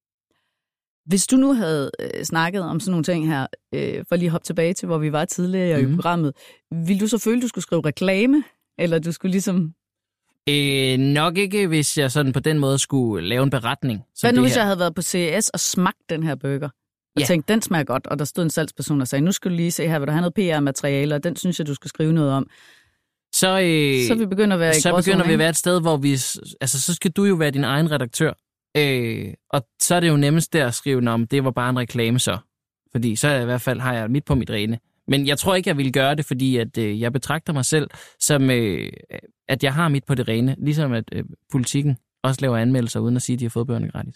Hvis du nu havde øh, snakket om sådan nogle ting her, øh, for lige at hoppe tilbage til, hvor vi var tidligere mm. i programmet, ville du så føle, at du skulle skrive reklame, eller du skulle ligesom... Øh, nok ikke, hvis jeg sådan på den måde skulle lave en beretning. Hvad nu, hvis her. jeg havde været på C E S og smagt den her burger? Og ja. tænkte, den smager godt, og der stod en salgsperson og sagde, nu skal du lige se her, vil du have noget P R-materiale, og den synes jeg, du skal skrive noget om. Så, øh, så vi begynder at være så i gråzone, begynder vi ikke? at være et sted, hvor vi... Altså, så skal du jo være din egen redaktør. Øh, og så er det jo nemmest der at skrive, om det var bare en reklame så. Fordi så i hvert fald har jeg mit på mit rene. Men jeg tror ikke, jeg vil gøre det, fordi at, øh, jeg betragter mig selv som, øh, at jeg har mit på det rene. Ligesom at øh, politikken også laver anmeldelser, uden at sige, at de har fået bøgerne gratis.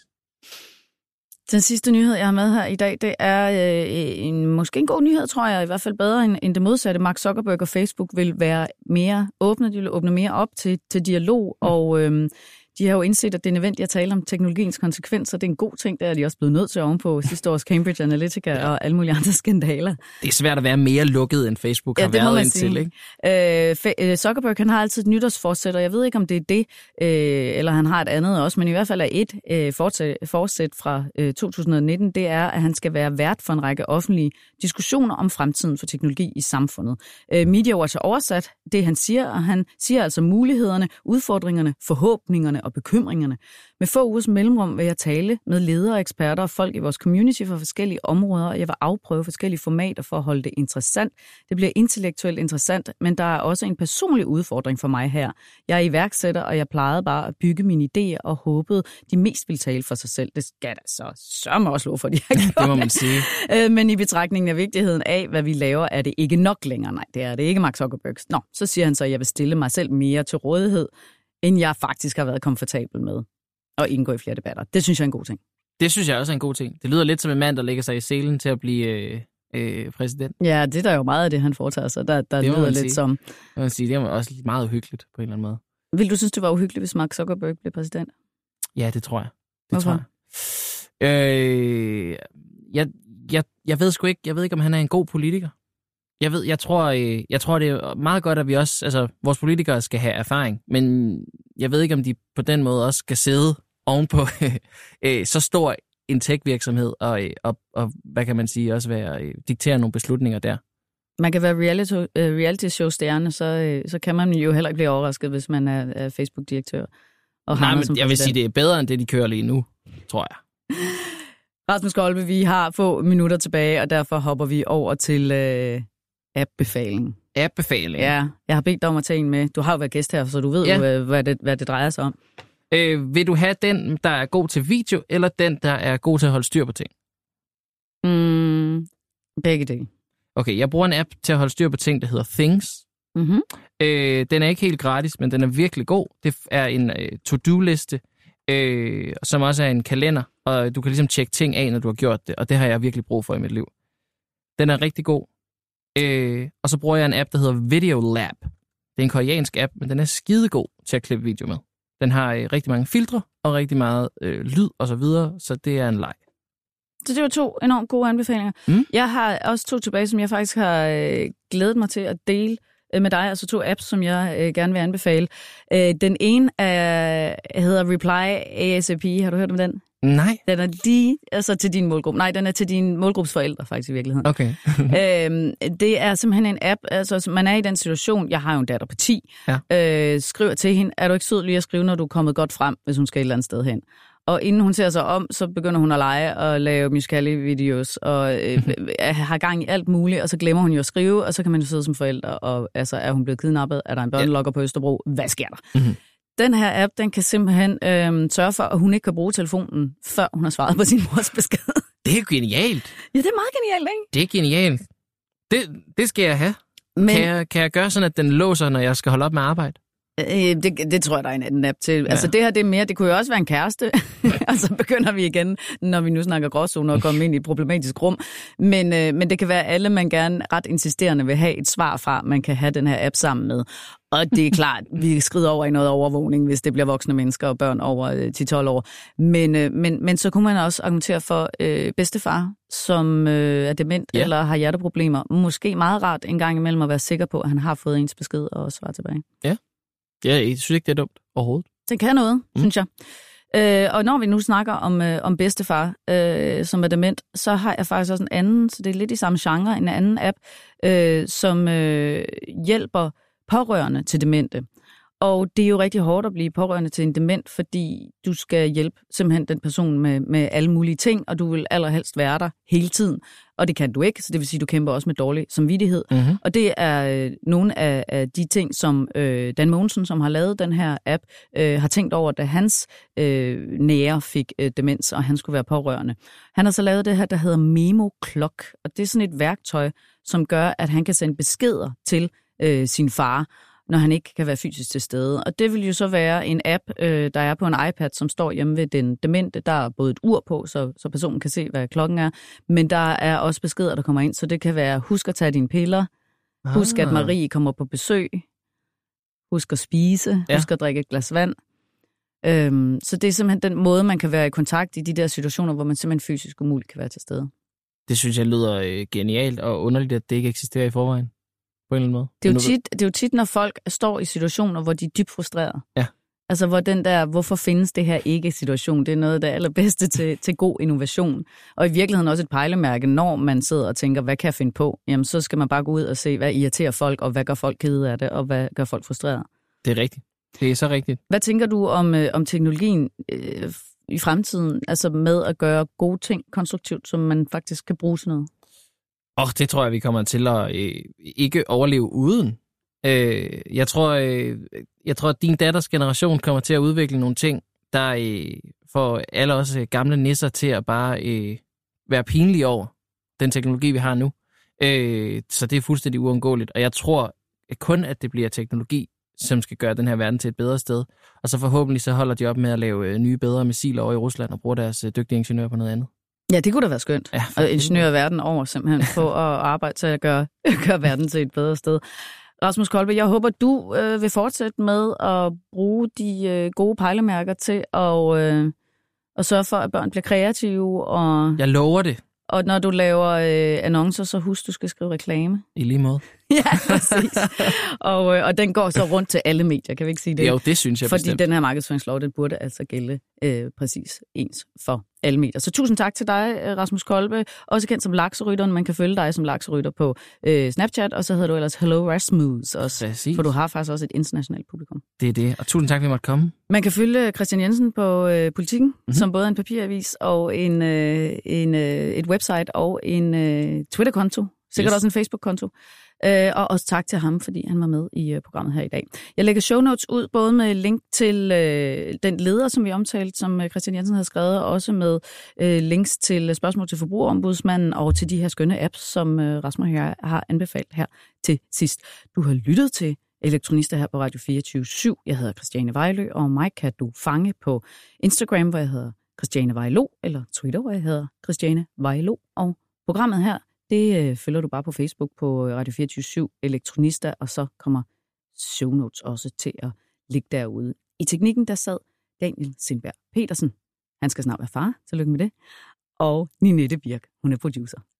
Den sidste nyhed, jeg har med her i dag, det er øh, en, måske en god nyhed, tror jeg, i hvert fald bedre end, end det modsatte. Mark Zuckerberg og Facebook vil være mere åbne, de vil åbne mere op til, til dialog, mm. og øh, de har jo indset, at det er nødvendigt at tale om teknologiens konsekvenser. Det er en god ting, der er de også blevet nødt til ovenpå sidste års Cambridge Analytica ja. og alle mulige andre skandaler. Det er svært at være mere lukket, end Facebook ja, har været indtil, ikke? Øh, Zuckerberg, han har altid et nytårsforsæt, og jeg ved ikke, om det er det, øh, eller han har et andet også, men i hvert fald er et øh, forsæt, forsæt fra øh, to tusind nitten, det er, at han skal være vært for en række offentlige diskussioner om fremtiden for teknologi i samfundet. Øh, MediaWatch har oversat det, han siger, og han siger altså mulighederne, udfordringerne, forhåbningerne og bekymringerne. Med få ugers mellemrum vil jeg tale med ledere, eksperter og folk i vores community for forskellige områder, og jeg vil afprøve forskellige formater for at holde det interessant. Det bliver intellektuelt interessant, men der er også en personlig udfordring for mig her. Jeg er iværksætter, og jeg plejede bare at bygge mine idéer og håbede, de mest ville tale for sig selv. Det skal da så sørme også lov for, de har gjort. Det må man sige. Men i betragtningen af vigtigheden af, hvad vi laver, er det ikke nok længere. Nej, det er det ikke, Mark Zuckerberg. Nå, så siger han så, at jeg vil stille mig selv mere til rådighed, end jeg faktisk har været komfortabel med at indgå i flere debatter. Det synes jeg er en god ting. Det synes jeg også er en god ting. Det lyder lidt som en mand, der lægger sig i selen til at blive øh, øh, præsident. Ja, det er der jo meget af det, han foretager sig. Der, der lyder lidt sige. som... Det må man sige. Det er også meget uhyggeligt på en eller anden måde. Vil du synes, det var uhyggeligt, hvis Mark Zuckerberg blev præsident? Ja, det tror jeg. Det Hvorfor? tror jeg. Øh, jeg, jeg. Jeg ved sgu ikke, jeg ved ikke, om han er en god politiker. Jeg ved, jeg tror, øh, jeg tror, det er meget godt, at vi også, altså, vores politikere skal have erfaring, men jeg ved ikke, om de på den måde også skal sidde ovenpå øh, så stor en tech-virksomhed og, og, og, hvad kan man sige, også være, øh, diktere nogle beslutninger der. Man kan være reality, uh, reality show-stjerne, så, uh, så kan man jo heller ikke blive overrasket, hvis man er, er Facebook-direktør. Og Nej, men jeg vil sige, det er bedre, end det, de kører lige nu, tror jeg. Rasmus Kolbe, vi har få minutter tilbage, og derfor hopper vi over til uh, app-befaling. App-befaling? Ja, jeg har bedt dig om at tage en med. Du har jo været gæst her, så du ved ja. jo, hvad det, hvad det drejer sig om. Øh, vil du have den, der er god til video, eller den, der er god til at holde styr på ting? Mm, begge dele. Okay, jeg bruger en app til at holde styr på ting, der hedder Things. Mm-hmm. Øh, den er ikke helt gratis, men den er virkelig god. Det er en øh, to-do-liste, øh, som også er en kalender, og du kan ligesom tjekke ting af, når du har gjort det, og det har jeg virkelig brug for i mit liv. Den er rigtig god. Øh, og så bruger jeg en app, der hedder Video Lab. Det er en koreansk app, men den er skidegod til at klippe video med. Den har øh, rigtig mange filtre og rigtig meget øh, lyd og så videre, så det er en leg. Så det var to enormt gode anbefalinger. Mm. Jeg har også to tilbage, som jeg faktisk har øh, glædet mig til at dele med dig, altså to apps, som jeg øh, gerne vil anbefale. Øh, den ene er, hedder Reply A S A P. Har du hørt om den? Nej. Den er lige altså til din målgruppe. Nej, den er til din målgruppes forældre faktisk i virkeligheden. Okay. øhm, det er simpelthen en app, altså man er i den situation, jeg har jo en datter på ti, ja. øh, skriver til hende, er du ikke sød lige at skrive, når du er kommet godt frem, hvis hun skal et eller andet sted hen? Og inden hun ser sig om, så begynder hun at lege og lave musical.ly-videos og øh, har gang i alt muligt, og så glemmer hun jo at skrive, og så kan man jo sidde som forældre, og altså, er hun blevet kidnappet? Er der en børnelogger på Østerbro? Hvad sker der? Mm-hmm. Den her app, den kan simpelthen øh, sørge for, at hun ikke kan bruge telefonen, før hun har svaret på sin mors besked. Det er jo genialt. Ja, det er meget genialt, ikke? Det er genialt. Det, det skal jeg have. Men, kan, jeg, kan jeg gøre sådan, at den låser, når jeg skal holde op med arbejde? Øh, det, det tror jeg, der er en anden app til. Ja. Altså det her, det er mere, det kunne jo også være en kæreste, og så begynder vi igen, når vi nu snakker gråzoner og kommer ind i et problematisk rum. Men, øh, men det kan være alle, man gerne ret insisterende vil have et svar fra, man kan have den her app sammen med. Og det er klart, vi skrider over i noget overvågning, hvis det bliver voksne mennesker og børn over ti til tolv år. Men, øh, men, men så kunne man også argumentere for øh, bedstefar, som øh, er dement ja. eller har hjerteproblemer. Måske meget rart en gang imellem at være sikker på, at han har fået ens besked og svar tilbage. Ja. Ja, jeg synes ikke, det er dumt overhovedet. Den kan noget, mm. synes jeg. Øh, og når vi nu snakker om, øh, om bedstefar, øh, som er dement, så har jeg faktisk også en anden, så det er lidt i samme genre, en anden app, øh, som øh, hjælper pårørende til demente. Og det er jo rigtig hårdt at blive pårørende til en dement, fordi du skal hjælpe simpelthen den person med, med alle mulige ting, og du vil allerhelst være der hele tiden. Og det kan du ikke, så det vil sige, at du kæmper også med dårlig samvittighed. Mm-hmm. Og det er øh, nogle af, af de ting, som øh, Dan Mogensen, som har lavet den her app, øh, har tænkt over, da hans øh, nære fik øh, demens, og han skulle være pårørende. Han har så lavet det her, der hedder Memo Clock, og det er sådan et værktøj, som gør, at han kan sende beskeder til øh, sin far, når han ikke kan være fysisk til stede. Og det vil jo så være en app, øh, der er på en iPad, som står hjemme ved den demente. Der er både et ur på, så, så personen kan se, hvad klokken er, men der er også beskeder, der kommer ind, så det kan være, husk at tage dine piller, ah. husk at Marie kommer på besøg, husk at spise, ja. husk at drikke et glas vand. Øhm, så det er simpelthen den måde, man kan være i kontakt i de der situationer, hvor man simpelthen fysisk umuligt kan være til stede. Det synes jeg lyder øh, genialt og underligt, at det ikke eksisterer i forvejen. På en eller anden måde. Det er, jo tit, det er jo tit, når folk står i situationer, hvor de er dybt frustrerede. Ja. Altså, hvor den der, hvorfor findes det her ikke-situation, det er noget af det allerbedste til, til god innovation. Og i virkeligheden også et pejlemærke, når man sidder og tænker, hvad kan jeg finde på? Jamen, så skal man bare gå ud og se, hvad irriterer folk, og hvad gør folk kede af det, og hvad gør folk frustrerede. Det er rigtigt. Det er så rigtigt. Hvad tænker du om, øh, om teknologien øh, i fremtiden, altså med at gøre gode ting konstruktivt, som man faktisk kan bruge sådan noget? Åh, oh, det tror jeg, vi kommer til at øh, ikke overleve uden. Øh, jeg tror, øh, jeg tror, at din datters generation kommer til at udvikle nogle ting, der øh, får alle os øh, gamle nisser til at bare øh, være pinlige over den teknologi, vi har nu. Øh, så det er fuldstændig uundgåeligt. Og jeg tror at kun, at det bliver teknologi, som skal gøre den her verden til et bedre sted. Og så forhåbentlig så holder de op med at lave øh, nye, bedre missiler over i Rusland og bruge deres øh, dygtige ingeniører på noget andet. Ja, det kunne da være skønt. Ja, og ingeniøre verden over simpelthen på at arbejde til at gøre, gøre verden til et bedre sted. Rasmus Kolbe, jeg håber, du øh, vil fortsætte med at bruge de øh, gode pejlemærker til at, øh, at sørge for, at børn bliver kreative. Og, jeg lover det. Og når du laver øh, annoncer, så husk, du skal skrive reklame. I lige måde. Ja, præcis. og, øh, og den går så rundt til alle medier, kan vi ikke sige det? Jo, det synes jeg Fordi bestemt. den her markedsføringslov, den burde altså gælde øh, præcis ens for alle medier. Så tusind tak til dig, Rasmus Kolbe, også kendt som Lakserytteren. Man kan følge dig som lakserytter på øh, Snapchat, og så hedder du ellers Hello Rasmus også, præcis. For du har faktisk også et internationalt publikum. Det er det, og tusind tak, at vi måtte komme. Man kan følge Christian Jensen på øh, Politikken, mm-hmm. som både er en papiravis og en, øh, en, øh, et website og en øh, Twitter-konto. Sikkert yes. også en Facebook-konto. Øh, og også tak til ham, fordi han var med i øh, programmet her i dag. Jeg lægger show notes ud, både med link til øh, den leder, som vi omtalte, som øh, Christian Jensen havde skrevet, og også med øh, links til spørgsmål til forbrugerombudsmanden og til de her skønne apps, som øh, Rasmus og jeg har anbefalet her til sidst. Du har lyttet til Elektronister her på Radio fireogtyve syv. Jeg hedder Christiane Vejlø, og mig kan du fange på Instagram, hvor jeg hedder Christiane Vejlo, eller Twitter, hvor jeg hedder Christiane Vejlo. Og programmet her, det øh, følger du bare på Facebook på Radio fireogtyve syv Elektronister, og så kommer show notes også til at ligge derude. I teknikken, der sad Daniel Sindberg Petersen. Han skal snart være far, så lykke med det. Og Ninette Birk, hun er producer.